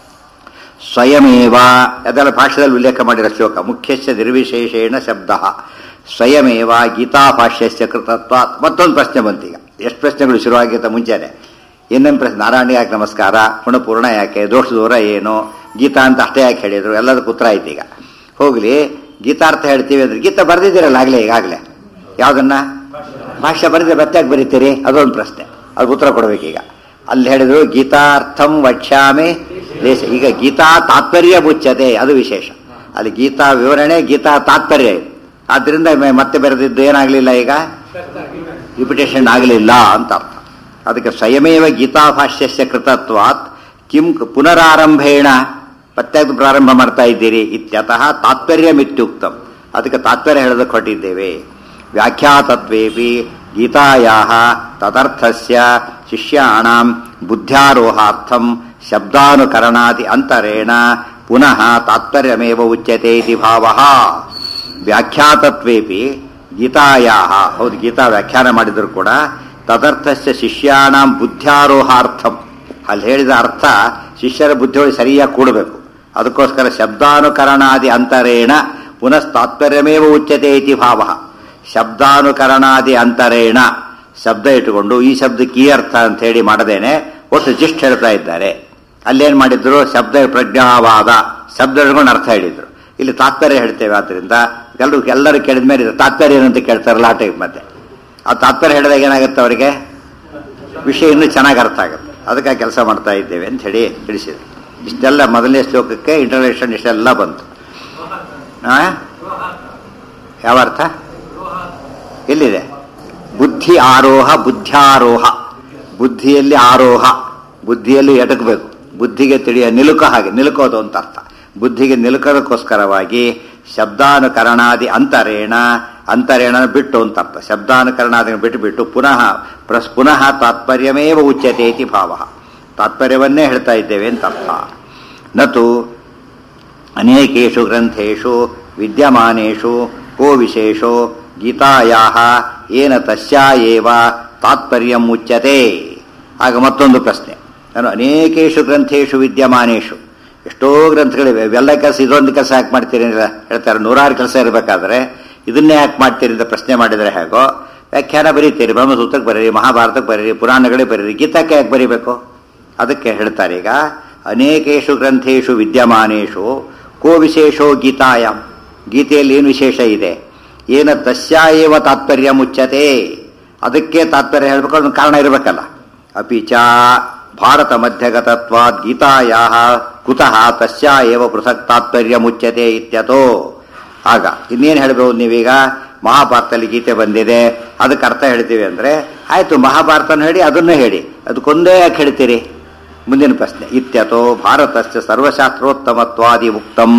ಸ್ವಯಮೇವ ಅದೆಲ್ಲ ಭಾಷ್ಯದಲ್ಲಿ ಉಲ್ಲೇಖ ಮಾಡಿರೋ ಶ್ಲೋಕ. ಮುಖ್ಯಸ್ಯ ನಿರ್ವಿಶೇಷೇಣ ಶಬ್ದ ಸ್ವಯಮೇವ ಗೀತಾ ಭಾಷ್ಯಸ್ಯ ಕೃತತ್ವ. ಮತ್ತೊಂದು ಪ್ರಶ್ನೆ ಬಂತೀಗ. ಎಷ್ಟು ಪ್ರಶ್ನೆಗಳು ಶುರುವಾಗಿತ್ತ ಮುಂಚೆನೆ. ಏನೇನು ಪ್ರಶ್ನೆ, ನಾರಾಯಣ ಯಾಕೆ ನಮಸ್ಕಾರ, ಗುಣಪೂರ್ಣ ಯಾಕೆ, ದೋಷ ದೂರ ಏನು, ಗೀತಾ ಅಂತ ಅಷ್ಟೇ ಯಾಕೆ ಹೇಳಿದ್ರು, ಎಲ್ಲದಕ್ಕೂ ಉತ್ತರ ಆಯ್ತು. ಈಗ ಹೋಗ್ಲಿ, ಗೀತಾರ್ಥ ಹೇಳ್ತೀವಿ ಅಂದ್ರೆ ಗೀತಾ ಬರೆದಿದ್ದೀರಲ್ಲ ಆಗಲೇ, ಈಗಾಗಲೇ ಯಾವುದನ್ನ ಭಾಷ್ಯ ಬರೆದ್ರೆ ಪ್ರತ್ಯಾಗ ಬರೀತೀರಿ, ಅದೊಂದು ಪ್ರಶ್ನೆ, ಅದು ಉತ್ತರ ಕೊಡಬೇಕೀಗ. ಅಲ್ಲಿ ಹೇಳಿದ್ರು ಗೀತಾರ್ಥಂ ವಕ್ಷ್ಯಾಮಿ ಲೇಷ. ಈಗ ಗೀತಾ ತಾತ್ಪರ್ಯ ಮುಚ್ಚತೆ, ಅದು ವಿಶೇಷ. ಅಲ್ಲಿ ಗೀತಾ ವಿವರಣೆ, ಗೀತಾ ತಾತ್ಪರ್ಯ ಇದೆ. ಆದ್ರಿಂದ ಮತ್ತೆ ಬರೆದಿದ್ದು ಏನಾಗಲಿಲ್ಲ, ಈಗ ರಿಪಿಟೇಷನ್ ಆಗಲಿಲ್ಲ ಅಂತ ಅರ್ಥ. ಅದಕ್ಕೆ ಸ್ವಯಮೇವ ಗೀತಾ ಭಾಷ್ಯಸ್ಯ ಕೃತತ್ವಾತ್ ಕಿಂ ಪುನರಾರಂಭೇಣ, ಪ್ರತ್ಯೇಕ ಪ್ರಾರಂಭ ಮಾಡ್ತಾ ಇದ್ದೀರಿ ಇತ್ಯತಃ ತಾತ್ಪರ್ಯಮಿತ್ಯುಕ್ತಂ. ಅದಕ್ಕೆ ತಾತ್ಪರ್ಯ ಹೇಳೋದಕ್ಕೆ ಹೊರಟಿದ್ದೇವೆ. ವ್ಯಾಖ್ಯಾತತ್ವೇಪಿ ಗೀತಾಯಾಹ ತದರ್ಥಸ್ಯ ಶಿಷ್ಯಾಣಾಂ ಬುದ್ಧ್ಯಾರೋಹಾರ್ಥಂ ಶಬ್ದಾನುಕರಣಾದಿ ಅಂತರೇಣ ಪುನಃ ತಾತ್ಪರ್ಯಮೇವ ಉಚ್ಯತೆ ಇತಿ ಭಾವಃ. ವ್ಯಾಖ್ಯಾತತ್ವೇಪಿ ಗೀತಾಯಾಹ, ಹೌದು ಗೀತಾ ವ್ಯಾಖ್ಯಾನ ಮಾಡಿದ್ರು ಕೂಡ ತದರ್ಥಸ್ಯ ಶಿಷ್ಯಾಣಾಂ ಬುದ್ಧ್ಯಾರೋಹಾರ್ಥಂ, ಅಲ್ಲಿ ಹೇಳಿದ ಅರ್ಥ ಶಿಷ್ಯರ ಬುದ್ಧಿಯೊಳಗೆ ಸರಿಯಾಗಿ ಕೂಡಬೇಕು. ಅದಕ್ಕೋಸ್ಕರ ಶಬ್ದಾನುಕರಣಾದಿ ಅಂತರೇಣ ಪುನಃ ತಾತ್ಪರ್ಯಮೇವ ಉಚ್ಯತೆ ಇತಿ ಭಾವಃ. ಶಬ್ದಾನುಕರಣಾದಿ ಅಂತರೇಣ, ಶಬ್ದ ಇಟ್ಟುಕೊಂಡು ಈ ಶಬ್ದಕ್ಕೆ ಈ ಅರ್ಥ ಅಂತ ಹೇಳಿ ಮಾಡದೇನೆ ಒಟ್ಟು ಜಿಸ್ಟ್ ಹೇಳ್ತಾ ಇದ್ದಾರೆ. ಅಲ್ಲೇನ್ ಮಾಡಿದ್ರು, ಶಬ್ದ ಪ್ರಜ್ಞಾವಾದ, ಶಬ್ದ ಹಿಡ್ಕೊಂಡು ಅರ್ಥ ಹೇಳಿದ್ರು. ಇಲ್ಲಿ ತಾತ್ಪರ್ಯ ಹೇಳ್ತೇವೆ. ಆದ್ರಿಂದ ಎಲ್ಲರೂ ಎಲ್ಲರೂ ಕೇಳಿದ ಮೇಲೆ ತಾತ್ಪರ್ಯ ಏನಂತ ಕೇಳ್ತಾರಲ್ಲ ಆ ಟೈಪ್. ಮತ್ತೆ ಆ ತಾತ್ಪರ್ಯ ಹೇಳಿದಾಗ ಏನಾಗುತ್ತೆ, ಅವರಿಗೆ ವಿಷಯ ಇನ್ನೂ ಚೆನ್ನಾಗಿ ಅರ್ಥ ಆಗುತ್ತೆ. ಅದಕ್ಕೆ ಕೆಲಸ ಮಾಡ್ತಾ ಇದ್ದೇವೆ ಅಂತ ಹೇಳಿ ತಿಳಿಸಿದ್ರು. ಇಷ್ಟೆಲ್ಲ ಮೊದಲನೇ ಶ್ಲೋಕಕ್ಕೆ ಇಂಟ್ರಡಕ್ಷನ್ ಇಷ್ಟೆಲ್ಲ ಬಂತು. ಯಾವ ಅರ್ಥ ಎಲ್ಲಿದೆ? ಬುದ್ಧಿ ಆರೋಹ, ಬುದ್ಧ್ಯಾರೋಹ. ಬುದ್ಧಿಯಲ್ಲಿ ಆರೋಹ, ಬುದ್ಧಿಯಲ್ಲಿ ಎಟಕಬೇಕು, ಬುದ್ಧಿಗೆ ತಿಳಿಯ ನಿಲುಕ, ಹಾಗೆ ನಿಲುಕೋದು ಅಂತ ಅರ್ಥ. ಬುದ್ಧಿಗೆ ನಿಲುಕೋದಕ್ಕೋಸ್ಕರವಾಗಿ ಶಬ್ದಾನುಕರಣಾದಿ ಅಂತರೇಣ, ಅಂತರೇಣ ಬಿಟ್ಟು ಅಂತ ಅರ್ಥ. ಶಬ್ದಾನುಕರಣಾದಿ ಬಿಟ್ಟು ಬಿಟ್ಟು ಪುನಃ ಪ್ರಸ್ ಪುನಃ ತಾತ್ಪರ್ಯಮೇವ ಉಚ್ಯತೆ ಇತಿ ಭಾವ. ತಾತ್ಪರ್ಯವನ್ನೇ ಹೇಳ್ತಾ ಇದ್ದೇವೆ ಅಂತ ಅರ್ಥ. ನತು ಅನೇಕೇಷು ಗ್ರಂಥೇಷು ವಿದ್ಯಮಾನೇಷು ಕೋ ವಿಶೇಷೋ ಗೀತಾಯಾಹ ಏನ ತಸ್ಯಾ ಏವ ತಾತ್ಪರ್ಯಂ ಉಚ್ಯತೆ. ಆಗ ಮತ್ತೊಂದು ಪ್ರಶ್ನೆ, ನಾನು ಅನೇಕೇಷು ಗ್ರಂಥೇಷು ವಿದ್ಯಮಾನೇಷು, ಎಷ್ಟೋ ಗ್ರಂಥಗಳಿವೆ, ಇವೆಲ್ಲ ಕೆಲಸ ಇದೊಂದು ಕೆಲಸ ಯಾಕೆ ಮಾಡ್ತೀರಿ ಅಂತ ಹೇಳ್ತಾರೆ. ನೂರಾರು ಕೆಲಸ ಇರಬೇಕಾದ್ರೆ ಇದನ್ನೇ ಯಾಕೆ ಮಾಡ್ತೀರಿ ಅಂತ ಪ್ರಶ್ನೆ ಮಾಡಿದರೆ ಹೇಗೋ. ವ್ಯಾಖ್ಯಾನ ಬರೀತೀರಿ, ಬ್ರಹ್ಮಸೂತ್ರಕ್ಕೆ ಬರೀರಿ, ಮಹಾಭಾರತಕ್ಕೆ ಬರೀರಿ, ಪುರಾಣಗಳಿಗೆ ಬರೀರಿ, ಗೀತಾಕ್ಕೆ ಯಾಕೆ ಬರೀಬೇಕು? ಅದಕ್ಕೆ ಹೇಳ್ತಾರೆ ಈಗ ಅನೇಕೇಷು ಗ್ರಂಥೇಷು ವಿದ್ಯಮಾನೇಷು ಕೋ ವಿಶೇಷೋ ಗೀತಾಯಾಮ್, ಗೀತೆಯಲ್ಲಿ ಏನು ವಿಶೇಷ ಇದೆ, ಏನ ತಸ್ಯಾ ಏವ ತಾತ್ಪರ್ಯ ಮುಚ್ಚತೆ, ಅದಕ್ಕೆ ತಾತ್ಪರ್ಯ ಹೇಳಬೇಕು, ಅದೊಂದು ಕಾರಣ ಇರಬೇಕಲ್ಲ. ಅಪಿಚ ಭಾರತ ಮಧ್ಯಗತತ್ವಾದ್ ಗೀತಾಯಾಹ ಕುತಃ ತಸ್ಯಾ ಏವ ಪೃಥಕ್ ತಾತ್ಪರ್ಯ ಮುಚ್ಚತೆ ಇತ್ಯತೋ. ಆಗ ಇನ್ನೇನು ಹೇಳಬಹುದು ನೀವೀಗ? ಮಹಾಭಾರತದಲ್ಲಿ ಗೀತೆ ಬಂದಿದೆ, ಅದಕ್ಕೆ ಅರ್ಥ ಹೇಳ್ತೀವಿ ಅಂದ್ರೆ ಆಯ್ತು, ಮಹಾಭಾರತನ ಹೇಳಿ, ಅದನ್ನೇ ಹೇಳಿ, ಅದಕ್ಕೊಂದೇ ಯಾಕೆ ಹೇಳ್ತೀರಿ? ಮುಂದಿನ ಪ್ರಶ್ನೆ, ಇತ್ಯತೋ ಭಾರತಸ್ಯ ಸರ್ವಶಾಸ್ತ್ರೋತ್ತಮತ್ವಾದಿ ಉಕ್ತಂ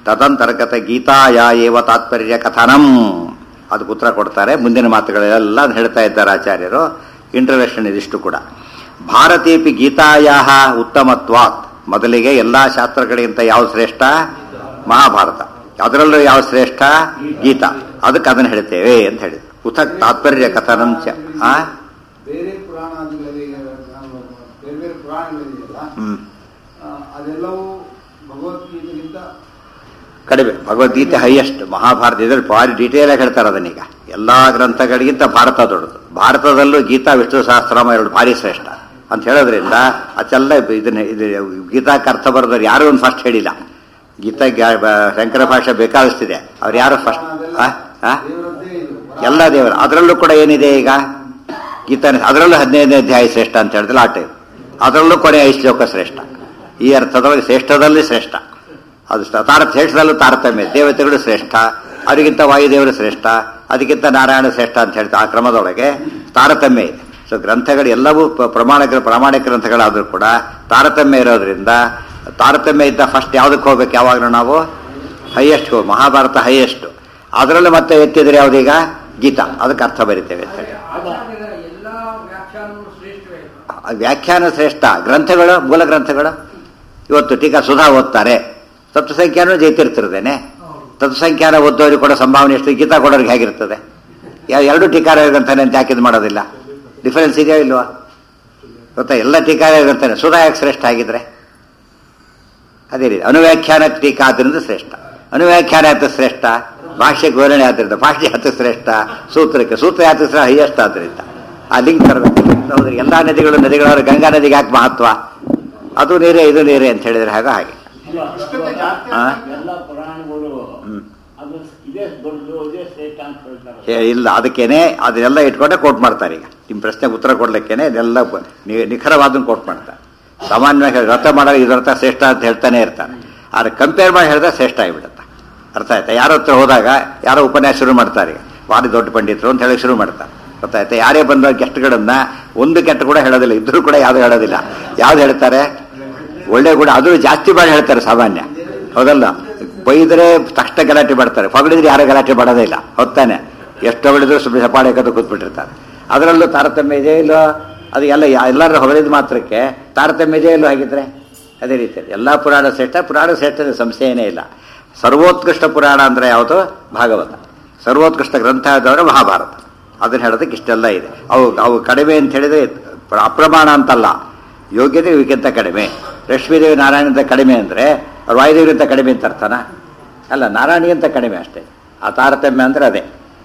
ತದಂತರ್ಗತ ಗೀತಾಯ ಏವ ತಾತ್ಪರ್ಯ ಕಥನಂ. ಅದಕ್ಕೆ ಉತ್ತರ ಕೊಡ್ತಾರೆ. ಮುಂದಿನ ಮಾತುಗಳೆಲ್ಲ ಹೇಳ್ತಾ ಇದ್ದಾರೆ ಆಚಾರ್ಯರು. ಇಂಟ್ರಡಕ್ಷನ್ ಇದಿಷ್ಟು ಕೂಡ. ಭಾರತೀಪಿ ಗೀತಾಯ ಉತ್ತಮತ್ವಾತ್. ಮೊದಲಿಗೆ ಎಲ್ಲಾ ಶಾಸ್ತ್ರಗಳಿಗಿಂತ ಯಾವ ಶ್ರೇಷ್ಠ? ಮಹಾಭಾರತ. ಅದರಲ್ಲೂ ಯಾವ ಶ್ರೇಷ್ಠ? ಗೀತಾ. ಅದಕ್ಕೆ ಅದನ್ನು ಹೇಳ್ತೇವೆ ಅಂತ ಹೇಳಿದ್ರು. ಪೃಥಕ್ ತಾತ್ಪರ್ಯ ಕಥನಂ ಚ. ಆ ಬೇರೆ ಪುರಾಣಾದಿಗಳಿಗೆ ಬೇರೆ ಬೇರೆ ಪುರಾಣಗಳಿದೆಯಲ್ಲ, ಅದೆಲ್ಲವೂ ಭಗವದ್ಗೀತೆಗಿಂತ ಕಡಿಮೆ. ಭಗವದ್ಗೀತೆ ಹೈಯೆಸ್ಟ್. ಮಹಾಭಾರತ ಇದ್ರಲ್ಲಿ ಭಾರಿ ಡೀಟೇಲ್ ಆಗಿ ಹೇಳ್ತಾರೆ ಅದನ್ನೀಗ. ಎಲ್ಲಾ ಗ್ರಂಥಗಳಿಗಿಂತ ಭಾರತ ದೊಡ್ಡದು. ಭಾರತದಲ್ಲೂ ಗೀತಾ ವಿಷ್ಣು ಸಹಸ್ರನಾಮ ಎರಡು ಭಾರಿ ಶ್ರೇಷ್ಠ ಅಂತ ಹೇಳೋದ್ರಿಂದ ಅದೆಲ್ಲ ಇದನ್ನ ಇದು ಗೀತಾಕ್ಕೆ ಅರ್ಥ ಬರೋದವ್ರು ಯಾರು ಒಂದು ಫಸ್ಟ್ ಹೇಳಿಲ್ಲ. ಗೀತಾ ಶಂಕರ ಭಾಷೆ ಬೇಕಾದಷ್ಟಿದೆ. ಅವ್ರು ಯಾರು ಫಸ್ಟ್? ಎಲ್ಲ ದೇವರು. ಅದರಲ್ಲೂ ಕೂಡ ಏನಿದೆ ಈಗ ಗೀತಾ, ಅದರಲ್ಲೂ ಹದಿನೈದನೇ ಅಧ್ಯಾಯ ಶ್ರೇಷ್ಠ ಅಂತ ಹೇಳಿದ್ರೆ ಆ ಟೈಮ್. ಅದರಲ್ಲೂ ಕೊನೆ ಐದು ಶ್ಲೋಕ ಶ್ರೇಷ್ಠ. ಈ ಅರ್ಥದೊಳಗೆ ಶ್ರೇಷ್ಠದಲ್ಲಿ ಶ್ರೇಷ್ಠ. ಅದು ತಾರ ಶ್ರೇಷ್ಠದಲ್ಲೂ ತಾರತಮ್ಯ. ದೇವತೆಗಳು ಶ್ರೇಷ್ಠ, ಅವರಿಗಿಂತ ವಾಯುದೇವರು ಶ್ರೇಷ್ಠ, ಅದಕ್ಕಿಂತ ನಾರಾಯಣ ಶ್ರೇಷ್ಠ ಅಂತ ಹೇಳ್ತಾ ಆ ಕ್ರಮದೊಳಗೆ ತಾರತಮ್ಯ ಇದೆ. ಸೊ ಗ್ರಂಥಗಳು ಎಲ್ಲವೂ ಪ್ರಮಾಣಿಕ ಪ್ರಾಮಾಣಿಕ ಗ್ರಂಥಗಳಾದರೂ ಕೂಡ ತಾರತಮ್ಯ ಇರೋದ್ರಿಂದ ತಾರತಮ್ಯ ಇದ್ದ ಫಸ್ಟ್ ಯಾವುದಕ್ಕೆ ಹೋಗ್ಬೇಕು? ಯಾವಾಗಲೂ ನಾವು ಹೈಯೆಸ್ಟ್ ಹೋಗಿ ಮಹಾಭಾರತ ಹೈಯೆಸ್ಟ್. ಅದರಲ್ಲೂ ಮತ್ತೆ ಎತ್ತಿದ್ರೆ ಯಾವುದೀಗ ಗೀತಾ. ಅದಕ್ಕೆ ಅರ್ಥ ಬರಿತೇವೆ ಅಂತ ಹೇಳಿ. ವ್ಯಾಖ್ಯಾನ ಶ್ರೇಷ್ಠ. ಗ್ರಂಥಗಳು ಮೂಲ ಗ್ರಂಥಗಳು ಇವತ್ತು ಟೀಕಾ ಸುಧಾ ಓದ್ತಾರೆ. ತತ್ವಸಂಖ್ಯಾನ ಜೈತಿರ್ತಿರ್ತೇನೆ. ತತ್ವಸಂಖ್ಯಾನ ಓದೋರಿಗೆ ಕೂಡ ಸಂಭಾವನೆ ಎಷ್ಟು? ಗೀತಾ ಕೊಡೋರಿಗೆ ಹೇಗಿರ್ತದೆ? ಎರಡು ಟೀಕಾರ ಗ್ರಂಥನೆ ಅಂತ ಯಾಕಿದ್ ಮಾಡೋದಿಲ್ಲ? ಡಿಫರೆನ್ಸ್ ಇದೆಯಾ ಇಲ್ವಾ? ಗೊತ್ತಾ? ಎಲ್ಲ ಟೀಕಾರ ಗ್ರಂಥನೆ. ಸುಧಾ ಯಾಕೆ ಶ್ರೇಷ್ಠ ಆಗಿದ್ರೆ? ಅದೇ ರೀತಿ ಅನುವ್ಯಾಖ್ಯಾನ ಟೀಕಾ ಆದ್ರಿಂದ ಶ್ರೇಷ್ಠ. ಅನುವ್ಯಾಖ್ಯಾನ ಯಾತ ಶ್ರೇಷ್ಠ? ಭಾಷ್ಯಕ್ಕೆ ವಿವರಣೆ ಆದ್ರಿಂದ. ಭಾಷ್ಯ ಯಾತ ಶ್ರೇಷ್ಠ? ಸೂತ್ರಕ್ಕೆ. ಸೂತ್ರ ಯಾತ ಶ್ರೇಷ್ಠ? ಹೈಯೆಸ್ಟ್ ಆದ್ರಿಂದ ಆ ಲಿಂಕ್ ತರಬೇಕು. ಹೌದ್ರಿ. ಎಲ್ಲಾ ನದಿಗಳು ನದಿಗಳಾದ್ರೆ ಗಂಗಾ ನದಿಗೆ ಯಾಕೆ ಮಹತ್ವ? ಅದು ನೀರೇ ಇದು ನೀರೇ ಅಂತ ಹೇಳಿದ್ರೆ ಹಾಗೆ ಹಾಗೆ ಇಲ್ಲ. ಅದಕ್ಕೇನೆ ಅದನ್ನೆಲ್ಲ ಇಟ್ಕೊಂಡೆ ಕೋಟ್ ಮಾಡ್ತಾರೆ. ಈಗ ನಿಮ್ಮ ಪ್ರಶ್ನೆಗೆ ಉತ್ತರ ಕೊಡ್ಲಿಕ್ಕೇನೆ ಇದೆಲ್ಲ ನಿಖರವಾದನ್ನು ಕೋಟ್ ಮಾಡ್ತಾರೆ. ಸಾಮಾನ್ಯವಾಗಿ ವ್ರತ ಮಾಡೋ ಇದರ್ಥ ಶ್ರೇಷ್ಠ ಅಂತ ಹೇಳ್ತಾನೆ ಇರ್ತಾರೆ. ಆದ್ರೆ ಕಂಪೇರ್ ಮಾಡಿ ಹೇಳಿದ್ರೆ ಶ್ರೇಷ್ಠ ಆಗಿಬಿಡುತ್ತೆ. ಅರ್ಥ ಆಯ್ತಾ? ಯಾರ ಹತ್ರ ಹೋದಾಗ ಯಾರೋ ಉಪನ್ಯಾಸ ಶುರು ಮಾಡ್ತಾರೆ. ಭಾರಿ ದೊಡ್ಡ ಪಂಡಿತರು ಅಂತ ಹೇಳಿ ಶುರು ಮಾಡ್ತಾರೆ. ಗೊತ್ತಾಯ್ತಾ? ಯಾರೇ ಬಂದ ಗೆಸ್ಟ್ಗಳನ್ನ ಒಂದು ಕೆಟ್ಟ ಕೂಡ ಹೇಳೋದಿಲ್ಲ. ಇದ್ರೂ ಕೂಡ ಯಾವ್ದು ಹೇಳೋದಿಲ್ಲ. ಯಾವ್ದು ಹೇಳ್ತಾರೆ? ಒಳ್ಳೆ ಕೂಡ. ಅದು ಜಾಸ್ತಿ ಮಾಡಿ ಹೇಳ್ತಾರೆ ಸಾಮಾನ್ಯ. ಹೌದಲ್ಲ? ಬೈದ್ರೆ ತಕ್ಷಣ ಗಲಾಟೆ ಮಾಡ್ತಾರೆ. ಹೊಗಳಿದ್ರೆ ಯಾರು ಗಲಾಟೆ ಮಾಡೋದೇ ಇಲ್ಲ. ಹೊತ್ತಾನೆ ಎಷ್ಟು ಹೊಗಳಿದ್ರು ಸುಮ್ಮನೆ ಸಪಾಳೆ ಕದ್ದು ಕೂತ್ಬಿಟ್ಟಿರ್ತಾರೆ. ಅದರಲ್ಲೂ ತಾರತಮ್ಯ ಇದೆ ಇಲ್ಲೋ? ಅದು ಎಲ್ಲ ಎಲ್ಲರೂ ಹೊಗಳಿದ ಮಾತ್ರಕ್ಕೆ ತಾರತಮ್ಯ ಇದೆ ಇಲ್ಲೋ? ಹಾಗಿದ್ರೆ ಅದೇ ರೀತಿ ಎಲ್ಲ ಪುರಾಣ ಶ್ರೇಷ್ಠ. ಪುರಾಣ ಶ್ರೇಷ್ಠದ ಸಂಶಯನೇ ಇಲ್ಲ. ಸರ್ವೋತ್ಕೃಷ್ಟ ಪುರಾಣ ಅಂದ್ರೆ ಯಾವುದು? ಭಾಗವತ. ಸರ್ವೋತ್ಕೃಷ್ಟ ಗ್ರಂಥ ಆದವರೆ ಮಹಾಭಾರತ. ಅದನ್ನ ಹೇಳೋದಕ್ಕೆ ಇಷ್ಟೆಲ್ಲ ಇದೆ. ಅವು ಅವು ಕಡಿಮೆ ಅಂತ ಹೇಳಿದ್ರೆ ಅಪ್ರಮಾಣ ಅಂತಲ್ಲ, ಯೋಗ್ಯತೆ ಇವಕ್ಕಿಂತ ಕಡಿಮೆ. ಲಕ್ಷ್ಮೀದೇವಿ ನಾರಾಯಣಂತ ಕಡಿಮೆ ಅಂದ್ರೆ ಅವ್ರು ವಾಯುದೇವರಿಗಿಂತ ಕಡಿಮೆ ಅಂತ ಅರ್ಥನ ಅಲ್ಲ, ನಾರಾಯಣಿಗಿಂತ ಕಡಿಮೆ ಅಷ್ಟೇ. ಆ ತಾರತಮ್ಯ ಅಂದ್ರೆ ಅದೇ.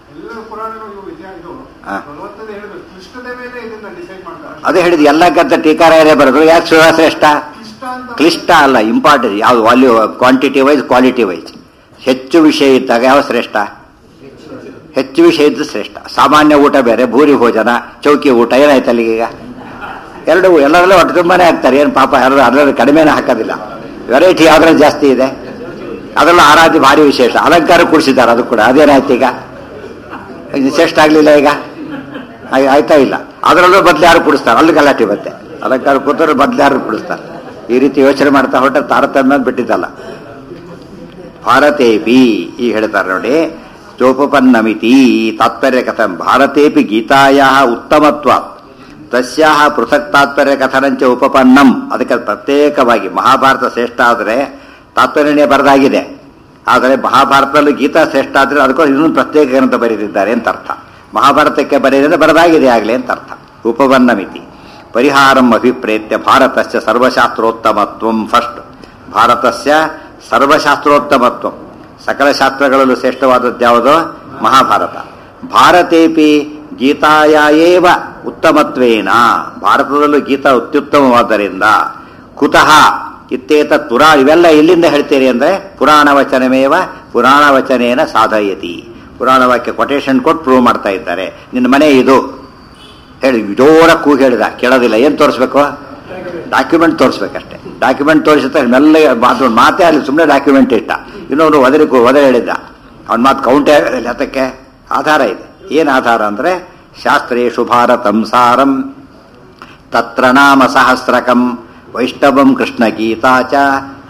ಅದೇ ಹೇಳಿದ್ ಎಲ್ಲಕ್ಕಂತ ಟೀಕಾರಾಯರೇ ಬರೋದು. ಯಾಕೆ ಸುಧಾ ಶ್ರೇಷ್ಠ? ಕ್ಲಿಷ್ಟ ಅಲ್ಲ, ಇಂಪಾರ್ಟೆಂಟ್. ಯಾವ್ದು value, quantity wise quality wise. ಹೆಚ್ಚು ವಿಷಯ ಇದ್ದಾಗ ಯಾವ ಶ್ರೇಷ್ಠ? ಹೆಚ್ಚು ವಿಷಯ ಇದ್ದು ಶ್ರೇಷ್ಠ. ಸಾಮಾನ್ಯ ಊಟ ಬೇರೆ, ಭೂರಿ ಭೋಜನ, ಚೌಕಿ ಊಟ. ಏನಾಯ್ತು ಅಲ್ಲಿಗೀಗ? ಎರಡು ಎಲ್ಲರಲ್ಲೂ ಒಟ್ಟು ತುಂಬಾನೇ ಹಾಕ್ತಾರೆ. ಏನು ಪಾಪ ಯಾರು ಅದರಲ್ಲಿ ಕಡಿಮೆನೇ ಹಾಕೋದಿಲ್ಲ. ವೆರೈಟಿ ಯಾವ್ದ್ರಲ್ಲಿ ಜಾಸ್ತಿ ಇದೆ? ಅದರಲ್ಲೂ ಆರಾಧ್ಯ ಭಾರಿ ವಿಶೇಷ. ಅಲಂಕಾರ ಕೂಡಿಸಿದ್ದಾರೆ. ಅದು ಕೂಡ ಅದೇನಾಯ್ತು ಈಗ? ಶ್ರೇಷ್ಠ ಆಗ್ಲಿಲ್ಲ ಈಗ? ಆಯ್ತಾ ಇಲ್ಲ? ಅದರಲ್ಲೂ ಬದಲು ಯಾರು ಕೂಡಿಸ್ತಾರೆ? ಅಲ್ಲಿ ಗಲಾಟೆ ಬತ್ತೆ. ಅಲಂಕಾರ ಕೂತರು ಬದಲು ಯಾರು ಕೂಡಿಸ್ತಾರೆ? ಈ ರೀತಿ ಯೋಚನೆ ಮಾಡ್ತಾ ಹೊರಟ ತಾರತಮ್ಯ ಬಿಟ್ಟಿದ್ದಲ್ಲ. ಭಾರತೇಪಿ ಈ ಹೇಳ್ತಾರೆ ನೋಡಿ. ಚೋಪಪನ್ನಮಿತಿ ತಾತ್ಪರ್ಯ ಕಥಂ ಭಾರತೇಪಿ ಗೀತಾಯ ಉತ್ತಮತ್ವ ತಸ್ಯಾಹ ಪೃಥಕ್ ತಾತ್ಪರ್ಯ ಕಥನಂಚ ಉಪಪನ್ನಂ. ಅದಕ್ಕೆ ಪ್ರತ್ಯೇಕವಾಗಿ ಮಹಾಭಾರತ ಶ್ರೇಷ್ಠ ಆದರೆ ತಾತ್ಪರ್ಯನೇ ಬರೆದಾಗಿದೆ. ಆದರೆ ಮಹಾಭಾರತದಲ್ಲಿ ಗೀತಾ ಶ್ರೇಷ್ಠ ಆದರೆ ಅದಕ್ಕೋಸ್ಕರ ಇನ್ನೊಂದು ಪ್ರತ್ಯೇಕ ಗ್ರಂಥ ಬರೆದಿದ್ದಾರೆ ಅಂತ ಅರ್ಥ. ಮಹಾಭಾರತಕ್ಕೆ ಬರೆದಿದೆ ಬರೆದಾಗಿದೆ ಆಗಲೇ ಅಂತ ಅರ್ಥ. ಉಪಪನ್ನಮಿತಿ ಪರಿಹಾರಂ ಅಭಿಪ್ರೇತ್ಯ ಭಾರತಸ್ಯ ಸರ್ವಶಾಸ್ತ್ರೋತ್ತಮತ್ವಂ. ಫಸ್ಟ್ ಭಾರತಸ್ಯ ಸರ್ವಶಾಸ್ತ್ರೋತ್ತಮತ್ವಂ. ಸಕಲ ಶಾಸ್ತ್ರಗಳಲ್ಲೂ ಶ್ರೇಷ್ಠವಾದದ್ದು ಯಾವುದೋ? ಮಹಾಭಾರತ. ಭಾರತೇಪಿ ಗೀತಾಯ ಏವ ಉತ್ತಮತ್ವೇನ. ಭಾರತದಲ್ಲೂ ಗೀತಾ ಅತ್ಯುತ್ತಮವಾದ್ದರಿಂದ ಕುತಃ ಇತ್ತೇತ ಪುರಾ ಇವೆಲ್ಲ ಎಲ್ಲಿಂದ ಹೇಳ್ತೀರಿ ಅಂದ್ರೆ ಪುರಾಣ ವಚನಮೇವ ಪುರಾಣ ವಚನೇನ ಸಾಧಯತಿ. ಪುರಾಣ ವಾಕ್ಯ ಕೊಟೇಶನ್ ಕೊಟ್ಟು ಪ್ರೂವ್ ಮಾಡ್ತಾ ಇದ್ದಾರೆ. ನಿನ್ನ ಮನೆ ಇದು ಹೇಳಿ ಜೋರ ಕೂಗಿ ಹೇಳಿದ ಕೇಳೋದಿಲ್ಲ. ಏನು ತೋರಿಸ್ಬೇಕು? ಡಾಕ್ಯುಮೆಂಟ್ ತೋರಿಸ್ಬೇಕಷ್ಟೇ. ಡಾಕ್ಯುಮೆಂಟ್ ತೋರಿಸುತ್ತಾರೆ ಮೆಲ್ಲ ಮಾತು ಮಾತೇ ಅಲ್ಲಿ ಸುಮ್ಮನೆ ಡಾಕ್ಯುಮೆಂಟ್ ಇಟ್ಟ. ಇನ್ನೊಂದು ಒದರಿ ಒದೆ ಹೇಳಿದ್ದ. ಅವನ ಮಾತು ಕೌಂಟೇ ಆಗೋದಿಲ್ಲ. ಅದಕ್ಕೆ ಆಧಾರ ಇದೆ. ಏನು ಆಧಾರ ಅಂದ್ರೆ ಶಾಸ್ತ್ರೇಷು ಭಾರತಂ ಸಾರಂ ತತ್ರ ನಾಮ ಸಹಸ್ರಕಂ ವೈಷ್ಣವಂ ಕೃಷ್ಣ ಗೀತಾ ಚ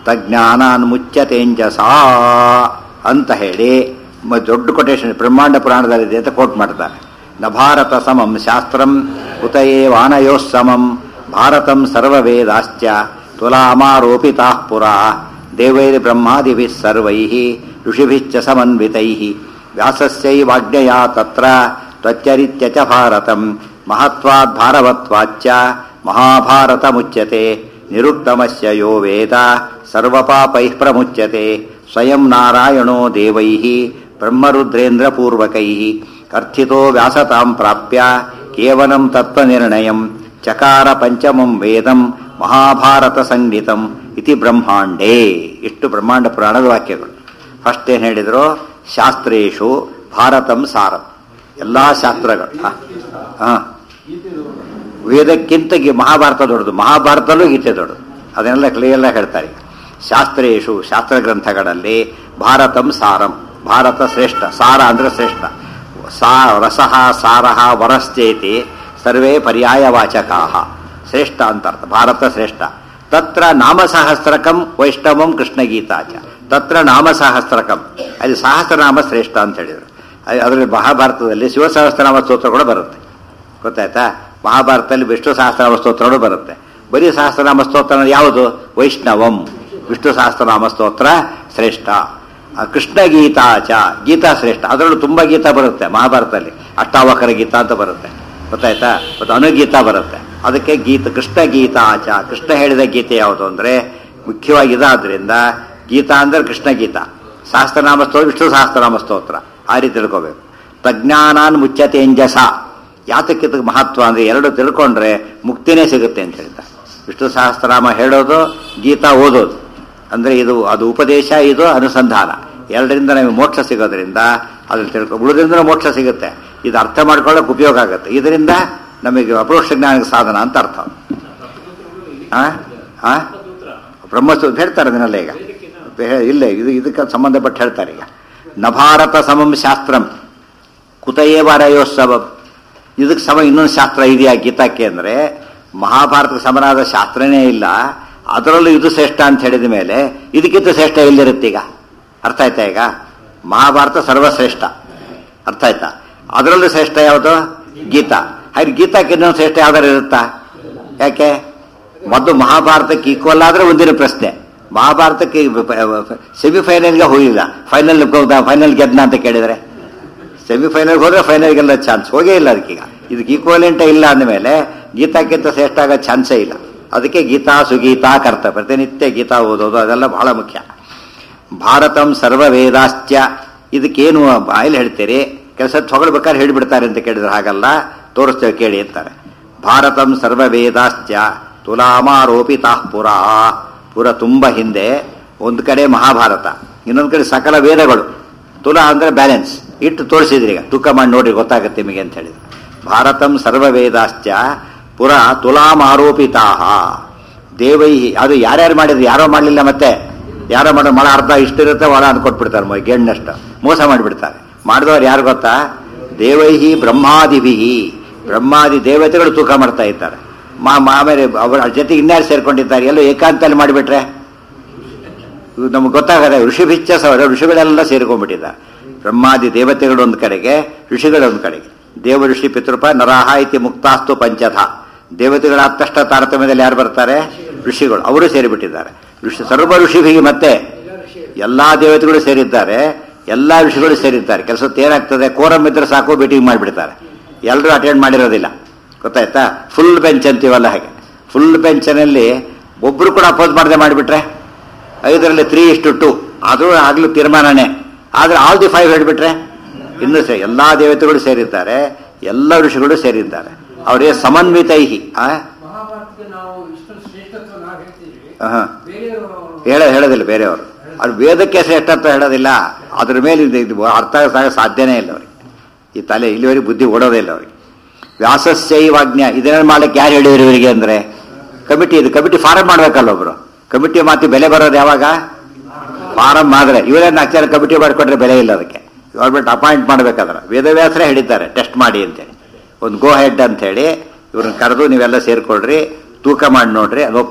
ತಜ್ಞಾನಾನ್ ಮುಚ್ಯತೇಂಜಸಾ ಅಂತ ಹೇಳಿ ಮ- ದೊಡ್ಡ ಕೊಟೇಶನ್ ಬ್ರಹ್ಮಾಂಡ ಪುರಾಣದಲ್ಲಿದೆ ಅಂತ ಕೋಟ್ ಮಾಡ್ತಾರೆ. ನ ಭಾರತ ಸಮಂ ಶಾಸ್ತ್ರಂ ಕುತಯೇ ವಾನಯೋಃ ಸಮಂ ಭಾರತಂ ಸರ್ವವೇದಾಶ್ಚ ತುಲಾಮಾರೋಪಿತಾಃ ಪುರಾ ದೇವೈರ್ ಬ್ರಹ್ಮಾದಿಭಿಃ ಸರ್ವೈಃ ಋಷಿಭಿಶ್ಚ ಸಮನ್ವಿತೈಃ ವ್ಯಾಸಸ್ಯೈವಾಜ್ಞಯಾ ತತ್ರ ತ್ವಚ್ಚರಿತ್ಯ ಚ ಭಾರತಂ ಮಹತ್ವಾದ್ ಭಾರವತ್ವಾಚ್ಚ ಮಹಾಭಾರತಮುಚ್ಯತೆ ನಿರುಕ್ತಮಸ್ಯ ಯೋ ವೇದ ಸರ್ವಪಾಪೈಃ ಪ್ರಮುಚ್ಯತೆ ಸ್ವಯಂ ನಾರಾಯಣೋ ದೇವೈಃ ಬ್ರಹ್ಮರುದ್ರೇಂದ್ರಪೂರ್ವಕೈಃ ಅರ್ಥಿತೋ ವ್ಯಾಸತಾಂ ಪ್ರಾಪ್ಯ ಕೇವಲಂ ತತ್ವನಿರ್ಣಯಂ ಚಕಾರ ಪಂಚಮಂ ವೇದಂ ಮಹಾಭಾರತ ಸಂಗೀತಂ ಇತಿ ಬ್ರಹ್ಮಾಂಡೇ. ಇಷ್ಟು ಬ್ರಹ್ಮಾಂಡ ಪುರಾಣದ ವಾಕ್ಯಗಳು. ಫಸ್ಟ್ ಏನು ಹೇಳಿದ್ರು? ಶಾಸ್ತ್ರೇಶು ಭಾರತಂ ಸಾರಂ. ಎಲ್ಲ ಶಾಸ್ತ್ರಗಳು ಹಾ ವೇದಕ್ಕಿಂತ ಗಿ- ಮಹಾಭಾರತ ದೊಡ್ಡದು, ಮಹಾಭಾರತಲ್ಲೂ ಗೀತೆ ದೊಡ್ಡದು. ಅದನ್ನೆಲ್ಲ ಕ್ಲಿಯರ್ ಆಗಿ ಹೇಳ್ತಾರೆ. ಶಾಸ್ತ್ರೇಶು ಶಾಸ್ತ್ರ ಗ್ರಂಥಗಳಲ್ಲಿ ಭಾರತಂ ಸಾರಂ, ಭಾರತ ಶ್ರೇಷ್ಠ. ಸಾರ ಅಂದ್ರೆ ಶ್ರೇಷ್ಠ. ಸಾ ರಸಃ ಸಾರಃ ವರಶ್ಚೇತಿ ಸರ್ವೇ ಪರ್ಯಾಯವಾಚಕಾಃ. ಶ್ರೇಷ್ಠ ಅಂತ ಅರ್ಥ. ಭಾರತ ಶ್ರೇಷ್ಠ. ತತ್ರ ನಾಮಸಹಸ್ರಕಂ ವೈಷ್ಣವಂ ಕೃಷ್ಣಗೀತಾಚ. ತತ್ರ ನಾಮಸಹಸ್ರಕಂ, ಅಲ್ಲಿ ಸಹಸ್ರನಾಮ ಶ್ರೇಷ್ಠ ಅಂತ ಹೇಳಿದರು. ಅದರಲ್ಲಿ ಮಹಾಭಾರತದಲ್ಲಿ ಶಿವಸಹಸ್ರನಾಮ ಸ್ತೋತ್ರ ಕೂಡ ಬರುತ್ತೆ, ಗೊತ್ತಾಯ್ತಾ? ಮಹಾಭಾರತದಲ್ಲಿ ವಿಷ್ಣು ಸಹಸ್ರನಾಮ ಸ್ತೋತ್ರಗಳು ಬರುತ್ತೆ. ಬರೀ ಸಹಸ್ರನಾಮ ಸ್ತೋತ್ರ ಯಾವುದು? ವೈಷ್ಣವಂ, ವಿಷ್ಣು ಸಹಸ್ರನಾಮ ಸ್ತೋತ್ರ ಶ್ರೇಷ್ಠ. ಕೃಷ್ಣ ಗೀತಾಚ, ಗೀತಾ ಶ್ರೇಷ್ಠ. ಅದರಲ್ಲೂ ತುಂಬಾ ಗೀತಾ ಬರುತ್ತೆ ಮಹಾಭಾರತದಲ್ಲಿ. ಅಷ್ಟಾವಕರ ಗೀತಾ ಅಂತ ಬರುತ್ತೆ, ಗೊತ್ತಾಯ್ತಾ? ಮತ್ತು ಅನುಗೀತಾ ಬರುತ್ತೆ. ಅದಕ್ಕೆ ಗೀತ ಕೃಷ್ಣ ಗೀತಾಚ. ಕೃಷ್ಣ ಹೇಳಿದ ಗೀತೆ ಯಾವುದು ಅಂದ್ರೆ ಮುಖ್ಯವಾಗಿ ಇದಾದ್ರಿಂದ ಗೀತಾ ಅಂದ್ರೆ ಕೃಷ್ಣ ಗೀತಾ. ಸಹಸ್ರನಾಮ ಸ್ತೋತ್ರ ವಿಷ್ಣು ಸಹಸ್ರನಾಮ ಸ್ತೋತ್ರ. ಆ ರೀತಿ ತಿಳ್ಕೋಬೇಕು. ತಜ್ಞಾನಾನ್ ಮುಚ್ಯತೇಂಜಸ. ಯಾತಕ್ಕೆ ಇದಕ್ಕೆ ಮಹತ್ವ ಅಂದ್ರೆ ಎರಡು ತಿಳ್ಕೊಂಡ್ರೆ ಮುಕ್ತಿನೇ ಸಿಗುತ್ತೆ ಅಂತ ಹೇಳ್ತಾರೆ. ವಿಷ್ಣು ಸಹಸ್ರನಾಮ ಹೇಳೋದು, ಗೀತಾ ಓದೋದು ಅಂದ್ರೆ ಇದು ಅದು ಉಪದೇಶ, ಇದು ಅನುಸಂಧಾನ. ಎರಡರಿಂದ ನಮಗೆ ಮೋಕ್ಷ ಸಿಗೋದ್ರಿಂದ ಅದನ್ನು ತಿಳ್ಕೊ ಉಳಿದ್ರಿಂದ ಮೋಕ್ಷ ಸಿಗುತ್ತೆ. ಇದು ಅರ್ಥ ಮಾಡ್ಕೊಳ್ಳೋಕೆ ಉಪಯೋಗ ಆಗುತ್ತೆ. ಇದರಿಂದ ನಮಗೆ ಅಪರೋಕ್ಷ ಜ್ಞಾನಕ್ಕೆ ಸಾಧನ ಅಂತ ಅರ್ಥ. ಆ ಆ ಬ್ರಹ್ಮಸೂತ್ರ ಹೇಳ್ತಾರೆ ಅದನ್ನೆಲ್ಲ. ಈಗ ಇಲ್ಲ, ಇದು ಇದಕ್ಕೆ ಸಂಬಂಧಪಟ್ಟು ಹೇಳ್ತಾರೆ. ಈಗ ನ ಭಾರತ ಸಮಂ ಶಾಸ್ತ್ರಂ ಕುತಯೇ ವಾರಯೋತ್ಸವಂ. ಇದಕ್ಕೆ ಸಮ ಇನ್ನೊಂದು ಶಾಸ್ತ್ರ ಇದೆಯಾ ಗೀತಾಕ್ಕೆ ಅಂದ್ರೆ ಮಹಾಭಾರತಕ್ಕೆ ಸಮನಾದ ಶಾಸ್ತ್ರನೇ ಇಲ್ಲ. ಅದರಲ್ಲೂ ಇದು ಶ್ರೇಷ್ಠ ಅಂತ ಹೇಳಿದ ಮೇಲೆ ಇದಕ್ಕಿಂತ ಶ್ರೇಷ್ಠ ಎಲ್ಲಿರುತ್ತೆ? ಈಗ ಅರ್ಥ ಆಯ್ತಾ? ಈಗ ಮಹಾಭಾರತ ಸರ್ವಶ್ರೇಷ್ಠ, ಅರ್ಥ ಆಯ್ತಾ? ಅದರಲ್ಲೂ ಶ್ರೇಷ್ಠ ಯಾವುದು? ಗೀತಾ. ಹಾಗೆ ಗೀತಾಕ್ಕೆ ಇನ್ನೊಂದು ಶ್ರೇಷ್ಠ ಯಾವ್ದಾರು ಇರುತ್ತಾ? ಯಾಕೆ? ಮೊದಲು ಮಹಾಭಾರತಕ್ಕೆ ಈಕ್ವಲ್ ಆದ್ರೆ ಒಂದಿನ ಪ್ರಶ್ನೆ. ಮಹಾಭಾರತಕ್ಕೆ ಸೆಮಿಫೈನಲ್ಗೆ ಹೋಗಿಲ್ಲ, ಫೈನಲ್ ಫೈನಲ್ ಗೆದ್ನ ಅಂತ ಕೇಳಿದರೆ ಸೆಮಿಫೈನಲ್ಗೆ ಹೋದ್ರೆ ಫೈನಲ್ ಗೆಲ್ಲ ಚಾನ್ಸ್ ಹೋಗೇ ಇಲ್ಲ. ಅದಕ್ಕೀಗ ಇದಕ್ಕೆ ಈಕ್ವಲೆಂಟೇ ಇಲ್ಲ ಅಂದಮೇಲೆ ಗೀತಾಕ್ಕಿಂತ ಶ್ರೇಷ್ಠ ಆಗೋ ಚಾನ್ಸೇ ಇಲ್ಲ. ಅದಕ್ಕೆ ಗೀತಾ ಸುಗೀತಾ ಕರ್ತ ಪ್ರತಿನಿತ್ಯ ಗೀತಾ ಓದೋದು ಅದೆಲ್ಲ ಬಹಳ ಮುಖ್ಯ. ಭಾರತಂ ಸರ್ವವೇದಾಶ್ಚ. ಇದಕ್ಕೇನು ಬಾಯಲ್ಲಿ ಹೇಳ್ತೀರಿ? ಕೆಲಸ ಹೊಗಳ್ಬೇಕಾದ್ರೆ ಹೇಳಿಬಿಡ್ತಾರೆ ಅಂತ ಕೇಳಿದ್ರೆ ಹಾಗಲ್ಲ, ತೋರಿಸ್ತೇವೆ ಕೇಳಿ ಅಂತಾರೆ. ಭಾರತಂ ಸರ್ವವೇದಾಶ್ಚ ತುಲಾಮಾರೋಪಿತಾ ಪುರಾ. ಪುರ ತುಂಬ ಹಿಂದೆ ಒಂದು ಕಡೆ ಮಹಾಭಾರತ, ಇನ್ನೊಂದು ಕಡೆ ಸಕಲ ವೇದಗಳು. ತುಲಾ ಅಂದ್ರೆ ಬ್ಯಾಲೆನ್ಸ್ ಇಟ್ಟು ತೋರಿಸಿದ್ರಿ. ಈಗ ತೂಕ ಮಾಡಿ ನೋಡ್ರಿ ಗೊತ್ತಾಗುತ್ತೆ ನಿಮಗೆ ಅಂತ ಹೇಳಿದ್ರು. ಭಾರತಂ ಸರ್ವವೇದಾಶ್ಚ ಪುರ ತುಲಾಮಾರೋಪಿತಾ ದೇವೈ. ಅದು ಯಾರ್ಯಾರು ಮಾಡಿದ್ರು? ಯಾರೋ ಮಾಡಲಿಲ್ಲ. ಮತ್ತೆ ಯಾರೋ ಮಾಡೋ ಮಳ ಅರ್ಧ ಇಷ್ಟಿರುತ್ತೆ ಒಳ ಅನ್ಕೊಟ್ಬಿಡ್ತಾರೆ, ಗೆಣ್ಣಷ್ಟು ಮೋಸ ಮಾಡಿಬಿಡ್ತಾರೆ. ಮಾಡಿದವ್ರು ಯಾರು ಗೊತ್ತಾ? ದೇವೈಹಿ ಬ್ರಹ್ಮಾದಿಭಿಹಿ. ಬ್ರಹ್ಮಾದಿ ದೇವತೆಗಳು ತೂಕ ಮಾಡ್ತಾ ಇದ್ದಾರೆ. ಮಾ ಆಮೇಲೆ ಅವರ ಜೊತೆಗೆ ಇನ್ಯಾರು ಸೇರ್ಕೊಂಡಿದ್ದಾರೆ? ಎಲ್ಲೋ ಏಕಾಂತಲ್ಲಿ ಮಾಡಿಬಿಟ್ರೆ ನಮ್ಗೆ ಗೊತ್ತಾಗದೆ. ಋಷಿಭಿಚ್ಚ ಸವರ ಋಷಿಗಳೆಲ್ಲ ಸೇರ್ಕೊಂಡ್ಬಿಟ್ಟಿದ್ದಾರೆ. ಬ್ರಹ್ಮಾದಿ ದೇವತೆಗಳು ಒಂದು ಕಡೆಗೆ, ಋಷಿಗಳು ಒಂದು ಕಡೆಗೆ. ದೇವ ಋಷಿ ಪಿತೃಪ ನರಾಹ ಇತಿ ಮುಕ್ತಾಸ್ತು ಪಂಚಧ. ದೇವತೆಗಳಾದ ತಕ್ಷಣ ತಾರತಮ್ಯದಲ್ಲಿ ಯಾರು ಬರ್ತಾರೆ? ಋಷಿಗಳು. ಅವರು ಸೇರಿಬಿಟ್ಟಿದ್ದಾರೆ. ಋಷಿ ಸರ್ವ ಋಷಿಭಿಗೆ ಮತ್ತೆ ಎಲ್ಲಾ ದೇವತೆಗಳು ಸೇರಿದ್ದಾರೆ, ಎಲ್ಲಾ ಋಷಿಗಳು ಸೇರಿದ್ದಾರೆ. ಕೆಲಸಕ್ಕೆ ಏನಾಗ್ತದೆ? ಕೋರಂ ಇದ್ರೆ ಸಾಕು ಮೀಟಿಂಗ್ ಮಾಡಿಬಿಡ್ತಾರೆ. ಎಲ್ಲರೂ ಅಟೆಂಡ್ ಮಾಡಿರೋದಿಲ್ಲ, ಗೊತ್ತಾಯ್ತಾ? ಫುಲ್ ಬೆಂಚ್ ಅಂತೀವಲ್ಲ ಹಾಗೆ. ಫುಲ್ ಬೆಂಚ್ನಲ್ಲಿ ಒಬ್ರು ಕೂಡ ಅಪೋಸ್ ಮಾಡದೆ ಮಾಡಿಬಿಟ್ರೆ ಐದರಲ್ಲಿ ತ್ರೀ ಇಷ್ಟು ಟು ಅದು ಆಗ್ಲೂ ತೀರ್ಮಾನನೇ. ಆದ್ರೆ ಆಲ್ ದಿ ಫೈವ್ ಹೇಳ್ಬಿಟ್ರೆ ಇನ್ನು ಸೇ ಎಲ್ಲಾ ದೇವತೆಗಳು ಸೇರಿದ್ದಾರೆ, ಎಲ್ಲ ಋಷಿಗಳು ಸೇರಿದ್ದಾರೆ. ಅವರೇ ಸಮನ್ವಿತೈಹಿ. ಹೇಳ ಹೇಳೋದಿಲ್ಲ ಬೇರೆಯವರು. ಅದು ವೇದಕ್ಕೆ ಶ್ರೇಷ್ಠತ್ವ ಹೇಳೋದಿಲ್ಲ. ಅದ್ರ ಮೇಲೆ ಇದು ಅರ್ಥ ಸಾಧ್ಯನೇ ಇಲ್ಲ ಅವ್ರಿಗೆ. ಈ ತಲೆ ಇಲ್ಲಿವರೆಗೆ ಬುದ್ಧಿ ಓಡೋದೇ ಇಲ್ಲ ಅವ್ರಿಗೆ. ವ್ಯಾಸಸ್ಯೈವಾಜ್ಞ. ಇದನ್ನ ಮಾಡಕ್ಕೆ ಯಾರು ಹೇಳಿದ್ರು ಇವರಿಗೆ ಅಂದ್ರೆ ಕಮಿಟಿ. ಇದು ಕಮಿಟಿ ಫಾರಂ ಮಾಡ್ಬೇಕಲ್ಲ ಒಬ್ರು. ಕಮಿಟಿ ಮಾತಿ ಬೆಲೆ ಬರೋದು ಯಾವಾಗ? ಫಾರಂ ಆದ್ರೆ. ಇವರೇನು ಅಕ್ಷರ ಕಮಿಟಿ ಮಾಡಿಕೊಟ್ರೆ ಬೆಲೆ ಇಲ್ಲ ಅದಕ್ಕೆ. ಗೌರ್ಮೆಂಟ್ ಅಪಾಯಿಂಟ್ ಮಾಡ್ಬೇಕಾದ್ರೆ ವೇದವ್ಯಾಸರೇ ಹೇಳಿದ್ದಾರೆ ಟೆಸ್ಟ್ ಮಾಡಿ ಅಂತೇಳಿ. ಒಂದು ಗೋ ಹೆಡ್ ಅಂತ ಹೇಳಿ ಇವ್ರನ್ನ ಕರೆದು ನೀವೆಲ್ಲ ಸೇರ್ಕೊಳ್ರಿ, ತೂಕ ಮಾಡಿ ನೋಡ್ರಿ, ಅದು ಹೋಗ್ತೇನೆ.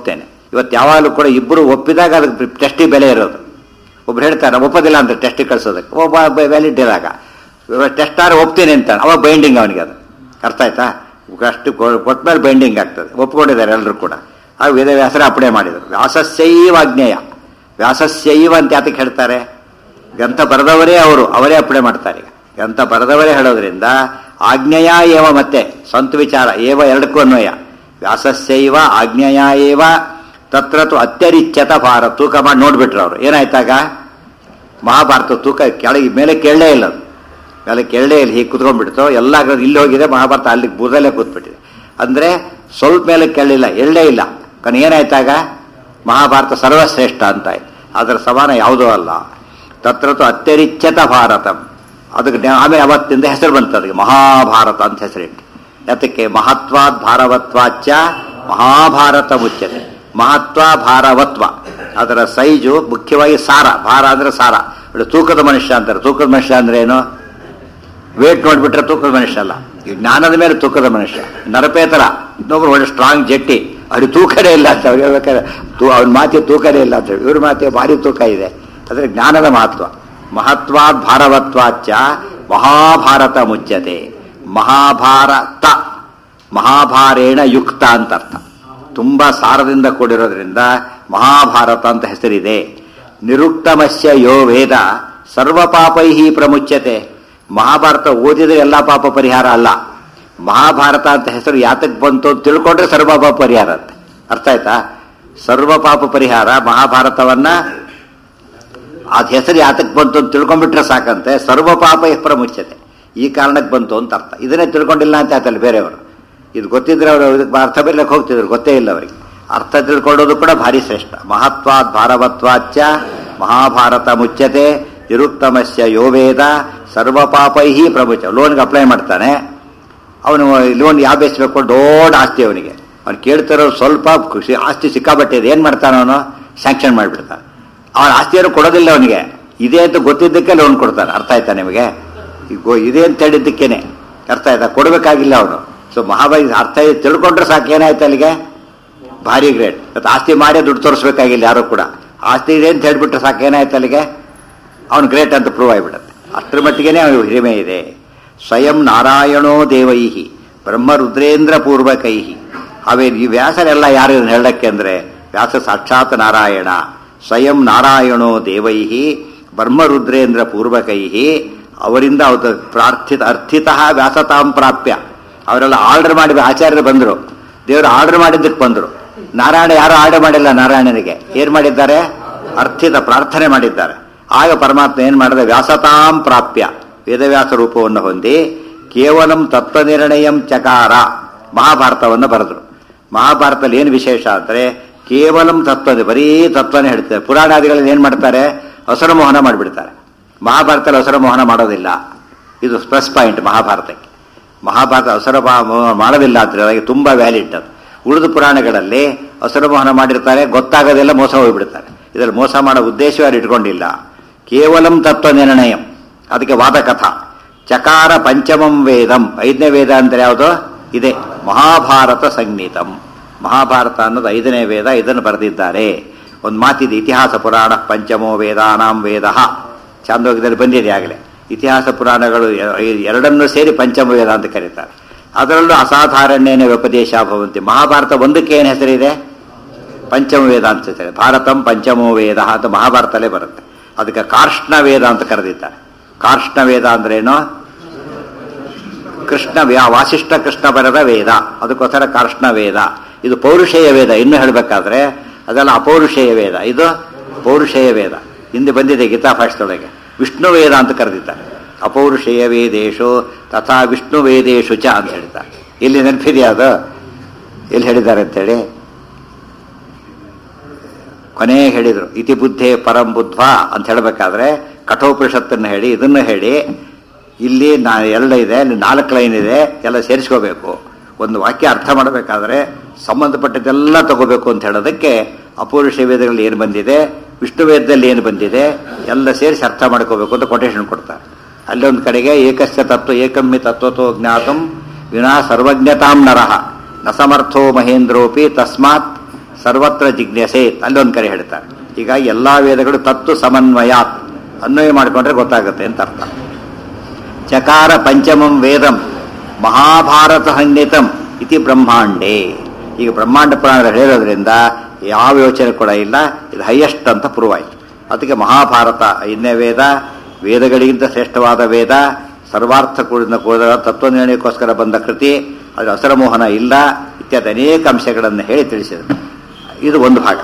ಇವತ್ತು ಯಾವಾಗಲೂ ಕೂಡ ಇಬ್ಬರು ಒಪ್ಪಿದಾಗ ಅದಕ್ಕೆ ಟೆಸ್ಟಿಗೆ ಬೆಲೆ ಇರೋದು. ಒಬ್ರು ಹೇಳ್ತಾರೆ ಒಪ್ಪೋದಿಲ್ಲ ಅಂತ ಟೆಸ್ಟಿಗೆ ಕಳಿಸೋದಕ್ಕೆ, ಒಬ್ಬ ವ್ಯಾಲಿಡ್ ಇದ್ದಾಗ ಟೆಸ್ಟ್ ಆದ್ರೆ ಒಪ್ತೀನಿ ಅಂತಾನೆ, ಅವಾಗ ಬೈಂಡಿಂಗ್ ಅವನಿಗೆ. ಅದು ಅರ್ಥ ಆಯ್ತಾ? ಅಷ್ಟು ಕೊಟ್ಟ ಮೇಲೆ ಬೈಂಡಿಂಗ್ ಆಗ್ತದೆ. ಒಪ್ಕೊಂಡಿದ್ದಾರೆ ಎಲ್ಲರೂ ಕೂಡ. ಆ ವೇದವ್ಯಾಸರೇ ಅಪ್ಪಣೆ ಮಾಡಿದರು. ವ್ಯಾಸಸ್ಯೈವ ಅಜ್ಞೇಯ, ವ್ಯಾಸಸ್ಯೈವ ಅಂತ ಯಾತಕ್ಕೆ ಹೇಳ್ತಾರೆ? ಗ್ರಂಥ ಬರೆದವರೇ ಅವರು, ಅವರೇ ಅಪ್ಪಣೆ ಮಾಡ್ತಾರೆ. ಈಗ ಗ್ರಂಥ ಬರೆದವರೇ ಹೇಳೋದ್ರಿಂದ ಆಜ್ಞೆಯ ಏವ, ಮತ್ತೆ ಸ್ವಂತ ವಿಚಾರ ಏವ ಎರಡಕ್ಕೂ ಅನ್ವಯ. ವ್ಯಾಸಸ್ಯೈವ ಆಜ್ಞೆಯ ಏವ ತತ್ರತು ಅತ್ಯರಿಚ್ಛತ ಭಾರ. ತೂಕ ಮಾಡಿ ನೋಡ್ಬಿಟ್ರು ಅವರು. ಏನಾಯ್ತಾಗ ಮಹಾಭಾರತ ತೂಕ ಕೆಳಗೆ ಮೇಲೆ ಕೇಳಲೇ ಇಲ್ಲ, ಅದು ಮೇಲೆ ಕೇಳಲೇ ಇಲ್ಲ, ಹೀಗೆ ಕುತ್ಕೊಂಡ್ಬಿಡ್ತು. ಎಲ್ಲ ಇಲ್ಲಿ ಹೋಗಿದೆ ಮಹಾಭಾರತ, ಅಲ್ಲಿಗೆ ಬುರ್ದಲ್ಲೇ ಕೂತ್ಬಿಟ್ಟಿದೆ. ಅಂದರೆ ಸ್ವಲ್ಪ ಮೇಲೆ ಕೇಳಲಿಲ್ಲ, ಎಳ್ಳೇ ಇಲ್ಲ. ಕನ್ ಏನಾಯ್ತಾಗ ಮಹಾಭಾರತ ಸರ್ವಶ್ರೇಷ್ಠ ಅಂತ ಆಯ್ತು. ಅದರ ಸಮಾನ ಯಾವುದೂ ಅಲ್ಲ. ತತ್ರತು ಅತ್ಯರಿಚ್ಛತ ಭಾರತಂ. ಅದಕ್ಕೆ ಆಮೇಲೆ ಅವತ್ತಿಂದ ಹೆಸರು ಬಂತು, ಅದಕ್ಕೆ ಮಹಾಭಾರತ ಅಂತ ಹೆಸರಿಟ್ಟು. ಯಾತಕ್ಕೆ? ಮಹತ್ವಾದ್ ಭಾರವತ್ವಾಚ ಮಹಾಭಾರತ ಮುಚ್ಯತೆ. ಮಹತ್ವ ಭಾರವತ್ವ, ಅದರ ಸೈಜು ಮುಖ್ಯವಾಗಿ ಸಾರ. ಭಾರ ಅಂದ್ರೆ ಸಾರ. ತೂಕದ ಮನುಷ್ಯ ಅಂತಾರೆ. ತೂಕದ ಮನುಷ್ಯ ಅಂದ್ರೆ ಏನು? ವೇಟ್ ನೋಡ್ಬಿಟ್ರೆ ತೂಕದ ಮನುಷ್ಯ ಅಲ್ಲ, ಈ ಜ್ಞಾನದ ಮೇಲೆ ತೂಕದ ಮನುಷ್ಯ. ನರಪೇತರ ಇನ್ನೊಬ್ರು ಒಳ್ಳೆ ಸ್ಟ್ರಾಂಗ್ ಜಟ್ಟಿ, ಅವ್ರಿಗೆ ತೂಕನೇ ಇಲ್ಲ ಅಂತ ಅವ್ರು ಹೇಳ್ಬೇಕಾದ್ರೆ, ಅವ್ನ ಮಾತೆ ತೂಕನೇ ಇಲ್ಲ ಅಂತ. ಇವ್ರ ಮಾತೆ ಭಾರಿ ತೂಕ ಇದೆ. ಆದರೆ ಜ್ಞಾನದ ಮಹತ್ವ. ಮಹತ್ವಾದ್ ಭಾರವತ್ವಾಚ ಮಹಾಭಾರತ ಮುಚ್ಯತೆ. ಮಹಾಭಾರತ ಮಹಾಭಾರೇಣ ಯುಕ್ತ ಅಂತ ಅರ್ಥ. ತುಂಬ ಸಾರದಿಂದ ಕೂಡಿರೋದ್ರಿಂದ ಮಹಾಭಾರತ ಅಂತ ಹೆಸರಿದೆ. ನಿರುಕ್ತಮಸ್ಯ ಯೋ ವೇದ ಸರ್ವಪಾಪೈಹಿ ಪ್ರಮುಚ್ಯತೆ. ಮಹಾಭಾರತ ಓದಿದ್ರೆ ಎಲ್ಲ ಪಾಪ ಪರಿಹಾರ ಅಲ್ಲ. ಮಹಾಭಾರತ ಅಂತ ಹೆಸರು ಯಾತಕ್ಕೆ ಬಂತು ಅಂತ ತಿಳ್ಕೊಂಡ್ರೆ ಸರ್ವಪಾಪ ಪರಿಹಾರ ಅಂತ ಅರ್ಥ ಆಯ್ತಾ? ಸರ್ವಪಾಪ ಪರಿಹಾರ ಮಹಾಭಾರತವನ್ನ ಅದ್ ಹೆಸರು ಯಾತಕ್ಕೆ ಬಂತು ಅಂತ ತಿಳ್ಕೊಂಡ್ಬಿಟ್ರೆ ಸಾಕಂತೆ. ಸರ್ವಪಾಪ ಪ್ರಮುಚ್ಯತೆ, ಈ ಕಾರಣಕ್ಕೆ ಬಂತು ಅಂತ ಅರ್ಥ. ಇದನ್ನೇ ತಿಳ್ಕೊಂಡಿಲ್ಲ ಅಂತ ಆಯ್ತಲ್ಲ ಬೇರೆಯವರು. ಇದು ಗೊತ್ತಿದ್ರೆ ಅವರು ಇದಕ್ಕೆ ಅರ್ಥ ಬರಲಿಕ್ಕೆ ಹೋಗ್ತಿದ್ರು, ಗೊತ್ತೇ ಇಲ್ಲ ಅವರಿಗೆ. ಅರ್ಥ ತಿಳ್ಕೊಳ್ಳೋದು ಕೂಡ ಭಾರಿ ಶ್ರೇಷ್ಠ. ಮಹತ್ವಾದ್ ಭಾರವತ್ವಾಚ ಮಹಾಭಾರತ ಮುಚ್ಯತೆ. ನಿರುಕ್ತಮಸ್ಯ ಯೋ ವೇದ ಸರ್ವಪಾಪೈಹಿ ಪ್ರಮುಚ. ಲೋನ್ಗೆ ಅಪ್ಲೈ ಮಾಡ್ತಾನೆ ಅವನು. ಲೋನ್ ಯಾವ ಬೇಯಿಸ್ಬೇಕು? ದೊಡ್ಡ ಆಸ್ತಿ ಅವನಿಗೆ. ಅವ್ನು ಕೇಳ್ತಿರೋ ಸ್ವಲ್ಪ ಖುಷಿ ಆಸ್ತಿ ಸಿಕ್ಕಾಬಟ್ಟೆ ಇದೆ. ಏನು ಮಾಡ್ತಾನೆ ಅವನು? ಸ್ಯಾಂಕ್ಷನ್ ಮಾಡಿಬಿಡ್ತಾನೆ. ಅವನ ಆಸ್ತಿಯನ್ನು ಕೊಡೋದಿಲ್ಲ ಅವನಿಗೆ. ಇದೆ ಅಂತ ಗೊತ್ತಿದ್ದಕ್ಕೆ ಲೋನ್ ಕೊಡ್ತಾನೆ. ಅರ್ಥ ಆಯ್ತಾ ನಿಮಗೆ? ಈಗ ಇದೆ ಅಂತ ಹೇಳಿದ್ದಕ್ಕೇನೆ ಅರ್ಥ ಆಯ್ತಾ? ಕೊಡಬೇಕಾಗಿಲ್ಲ ಅವನು. ಸೊ ಮಹಾಭಾರತ ಅರ್ಥ ತಿಳ್ಕೊಂಡ್ರೆ ಸಾಕು. ಏನಾಯ್ತು ಅಲ್ಲಿಗೆ? ಭಾರಿ ಗ್ರೇಟ್. ಮತ್ತು ಆಸ್ತಿ ಮಾಡೇ ದುಡ್ಡು ತೋರಿಸ್ಬೇಕಾಗಿಲ್ಲ ಯಾರು ಕೂಡ. ಆಸ್ತಿ ಇದೆ ಅಂತ ಹೇಳ್ಬಿಟ್ರೆ ಸಾಕು. ಏನಾಯ್ತು ಅಲ್ಲಿಗೆ? ಅವನು ಗ್ರೇಟ್ ಅಂತ ಪ್ರೂವ್ ಆಗಿಬಿಡುತ್ತೆ. ಅಷ್ಟರ ಮಟ್ಟಿಗೆ ಅವನು ಹಿರಿಮೆ ಇದೆ. ಸ್ವಯಂ ನಾರಾಯಣೋ ದೇವೈಹಿ ಬ್ರಹ್ಮ ರುದ್ರೇಂದ್ರ ಪೂರ್ವಕೈಹಿ. ಅವೇ ಈ ವ್ಯಾಸರೆಲ್ಲ ಯಾರು ಹೇಳಕ್ಕೆ ಅಂದರೆ ವ್ಯಾಸ ಸಾಕ್ಷಾತ್ ನಾರಾಯಣ. ಸ್ವಯಂ ನಾರಾಯಣೋ ದೇವೈಹಿ ಬ್ರಹ್ಮ ರುದ್ರೇಂದ್ರ ಪೂರ್ವಕೈಹಿ. ಅವರಿಂದ ಅವ್ರ ಪ್ರಾರ್ಥಿತ ಅರ್ಥಿತಃ ವ್ಯಾಸತಾಂ ಪ್ರಾಪ್ಯ. ಅವರೆಲ್ಲ ಆರ್ಡರ್ ಮಾಡಿ ಆಚಾರ್ಯರು ಬಂದರು. ದೇವರು ಆರ್ಡರ್ ಮಾಡಿದ್ದಕ್ಕೆ ಬಂದರು. ನಾರಾಯಣ ಯಾರು ಆರ್ಡರ್ ಮಾಡಿಲ್ಲ. ನಾರಾಯಣನಿಗೆ ಏನು ಮಾಡಿದ್ದಾರೆ? ಅರ್ಥಿತ ಪ್ರಾರ್ಥನೆ ಮಾಡಿದ್ದಾರೆ. ಆಗ ಪರಮಾತ್ಮ ಏನು ಮಾಡಿದ? ವ್ಯಾಸತಾಂ ಪ್ರಾಪ್ಯ ವೇದವ್ಯಾಸ ರೂಪವನ್ನು ಹೊಂದಿ ಕೇವಲಂ ತತ್ವನಿರ್ಣಯಂ ಚಕಾರ ಮಹಾಭಾರತವನ್ನು ಬರೆದರು. ಮಹಾಭಾರತದಲ್ಲಿ ಏನು ವಿಶೇಷ ಅಂದರೆ ಕೇವಲಂ ತತ್ವ, ಬರೀ ತತ್ವನೇ ಹೇಳ್ತಾರೆ. ಪುರಾಣಾದಿಗಳಲ್ಲಿ ಏನು ಮಾಡ್ತಾರೆ? ಹಸರ ಮೋಹನ ಮಾಡಿಬಿಡ್ತಾರೆ. ಮಹಾಭಾರತದಲ್ಲಿ ಹಸರ ಮೋಹನ ಮಾಡೋದಿಲ್ಲ. ಇದು ಪ್ಲಸ್ ಪಾಯಿಂಟ್ ಮಹಾಭಾರತಕ್ಕೆ. ಮಹಾಭಾರತ ಹಸರ ಮಾಡೋದಿಲ್ಲ ಅಂದರೆ ಅದಕ್ಕೆ ತುಂಬ ವ್ಯಾಲಿಡ್. ಅದು ಉಳಿದ ಪುರಾಣಗಳಲ್ಲಿ ಹಸರ ಮೋಹನ ಮಾಡಿರ್ತಾರೆ, ಗೊತ್ತಾಗೋದೆಲ್ಲ ಮೋಸ ಹೋಗಿಬಿಡ್ತಾರೆ. ಇದರಲ್ಲಿ ಮೋಸ ಮಾಡೋ ಉದ್ದೇಶ ಯಾರು ಇಟ್ಕೊಂಡಿಲ್ಲ. ಕೇವಲಂ ತತ್ವ ನಿರ್ಣಯಂ, ಅದಕ್ಕೆ ವಾದಕಥಾ. ಚಕಾರ ಪಂಚಮಂ ವೇದಂ, ಐದನೇ ವೇದ ಅಂದರೆ ಯಾವುದು? ಇದೆ ಮಹಾಭಾರತ ಸಂಗೀತಂ. ಮಹಾಭಾರತ ಅನ್ನೋದು ಐದನೇ ವೇದ. ಇದನ್ನು ಬರೆದಿದ್ದಾರೆ. ಒಂದು ಮಾತಿದೆ, ಇತಿಹಾಸ ಪುರಾಣ ಪಂಚಮೋ ವೇದಾನಾಂ ವೇದ. ಚಾಂದೋಗ್ಯದಲ್ಲಿ ಬಂದಿದೆ ಆಗಲೇ. ಇತಿಹಾಸ ಪುರಾಣಗಳು ಎರಡನ್ನೂ ಸೇರಿ ಪಂಚಮ ವೇದ ಅಂತ ಕರೀತಾರೆ. ಅದರಲ್ಲೂ ಅಸಾಧಾರಣ್ಯನೇ ವ್ಯಪದೇಶ ಭವಂತಿ. ಮಹಾಭಾರತ ಒಂದಕ್ಕೆ ಏನು ಹೆಸರಿದೆ? ಪಂಚಮ ವೇದ ಅಂತ ಹೆಸರಿದೆ. ಭಾರತಂ ಪಂಚಮೋ ವೇದ ಅಂತ ಮಹಾಭಾರತಲ್ಲೇ ಬರುತ್ತೆ. ಅದಕ್ಕೆ ಕಾರ್ಷ್ಣ ವೇದ ಅಂತ ಕರೆದಿದ್ದಾರೆ. ಕಾರ್ಷ್ಣ ವೇದ ಅಂದ್ರೇನು? ಕೃಷ್ಣ ವಾಸಿಷ್ಠ ಕೃಷ್ಣ ಬರೆದ ವೇದ, ಅದಕ್ಕೋಸ್ಕರ ಕಾರ್ಷ್ಣ ವೇದ. ಇದು ಪೌರುಷೇಯ ವೇದ. ಇನ್ನು ಹೇಳಬೇಕಾದ್ರೆ ಅದೆಲ್ಲ ಅಪೌರುಷೇಯ ವೇದ, ಇದು ಪೌರುಷೇಯ ವೇದ. ಹಿಂದೆ ಬಂದಿದೆ ಗೀತಾ ಭಾಷೆಯೊಳಗೆ. ವಿಷ್ಣು ವೇದ ಅಂತ ಕರೆದಿದ್ದಾರೆ. ಅಪೌರುಷೇಯ ವೇದೇಶು ತಥಾ ವಿಷ್ಣು ವೇದೇಶು ಚ ಅಂತ ಹೇಳ್ತಾರೆ. ಇಲ್ಲಿ ನೆನಪಿದೆಯಾ ಅದು? ಎಲ್ಲಿ ಹೇಳಿದ್ದಾರೆ ಅಂತೇಳಿ ಕೊನೆ ಹೇಳಿದರು. ಇತಿ ಬುದ್ಧೇ ಪರಂ ಬುದ್ಧ್ವ ಅಂತ ಹೇಳಬೇಕಾದ್ರೆ ಕಠೋಪನಿಷತ್ತನ್ನು ಹೇಳಿ ಇದನ್ನು ಹೇಳಿ ಇಲ್ಲಿ ನಾ ಎರಡು ಇದೆ, ಅಲ್ಲಿ ನಾಲ್ಕು ಲೈನ್ ಇದೆ, ಎಲ್ಲ ಸೇರಿಸ್ಕೋಬೇಕು. ಒಂದು ವಾಕ್ಯ ಅರ್ಥ ಮಾಡಬೇಕಾದ್ರೆ ಸಂಬಂಧಪಟ್ಟದ್ದೆಲ್ಲ ತಗೋಬೇಕು ಅಂತ ಹೇಳೋದಕ್ಕೆ ಅಪೌರುಷ ವೇದಗಳಲ್ಲಿ ಏನು ಬಂದಿದೆ, ವಿಷ್ಣು ವೇದದಲ್ಲಿ ಏನು ಬಂದಿದೆ ಎಲ್ಲ ಸೇರಿಸಿ ಅರ್ಥ ಮಾಡ್ಕೋಬೇಕು ಅಂತ ಕೊಟೇಶನ್ ಕೊಡ್ತಾರೆ. ಅಲ್ಲೊಂದು ಕಡೆಗೆ ಏಕಸ್ಯ ತತ್ವ ಏಕಮ್ಮಿ ತತ್ವತೋ ಜ್ಞಾತಂ ವಿನಾ ಸರ್ವಜ್ಞತಾಂ ನರಃ ನ ಸಮರ್ಥೋ ಮಹೇಂದ್ರೋಪಿ ತಸ್ಮಾತ್ ಸರ್ವತ್ರ ಜಿಜ್ಞಾಸೆ ಅಲ್ಲೊಂದು ಕರೆ ಹೇಳ್ತಾರೆ. ಈಗ ಎಲ್ಲ ವೇದಗಳು ತತ್ವ ಸಮನ್ವಯಾತ್ ಅನ್ವಯ ಮಾಡಿಕೊಂಡ್ರೆ ಗೊತ್ತಾಗುತ್ತೆ ಅಂತ ಅರ್ಥ. ಚಕಾರ ಪಂಚಮಂ ವೇದಂ ಮಹಾಭಾರತ ಸಂಹಿತಂ ಇತಿ ಬ್ರಹ್ಮಾಂಡೇ. ಈಗ ಬ್ರಹ್ಮಾಂಡ ಪುರಾಣ ಹೇಳೋದ್ರಿಂದ ಯಾವ ಯೋಚನೆ ಕೂಡ ಇಲ್ಲ, ಇದು ಹೈಯೆಸ್ಟ್ ಅಂತ ಪ್ರೂವ್ ಆಯಿತು. ಅದಕ್ಕೆ ಮಹಾಭಾರತ ಐದನೇ ವೇದ, ವೇದಗಳಿಗಿಂತ ಶ್ರೇಷ್ಠವಾದ ವೇದ, ಸರ್ವಾರ್ಥ ಕೂಡಿದ ಕೂಡಿದ ತತ್ವ ನಿರ್ಣಯಕ್ಕೋಸ್ಕರ ಬಂದ ಕೃತಿ, ಅದರ ಅಸರಮೋಹನ ಇಲ್ಲ ಇತ್ಯಾದಿ ಅನೇಕ ಅಂಶಗಳನ್ನು ಹೇಳಿ ತಿಳಿಸಿದರು. ಇದು ಒಂದು ಭಾಗ.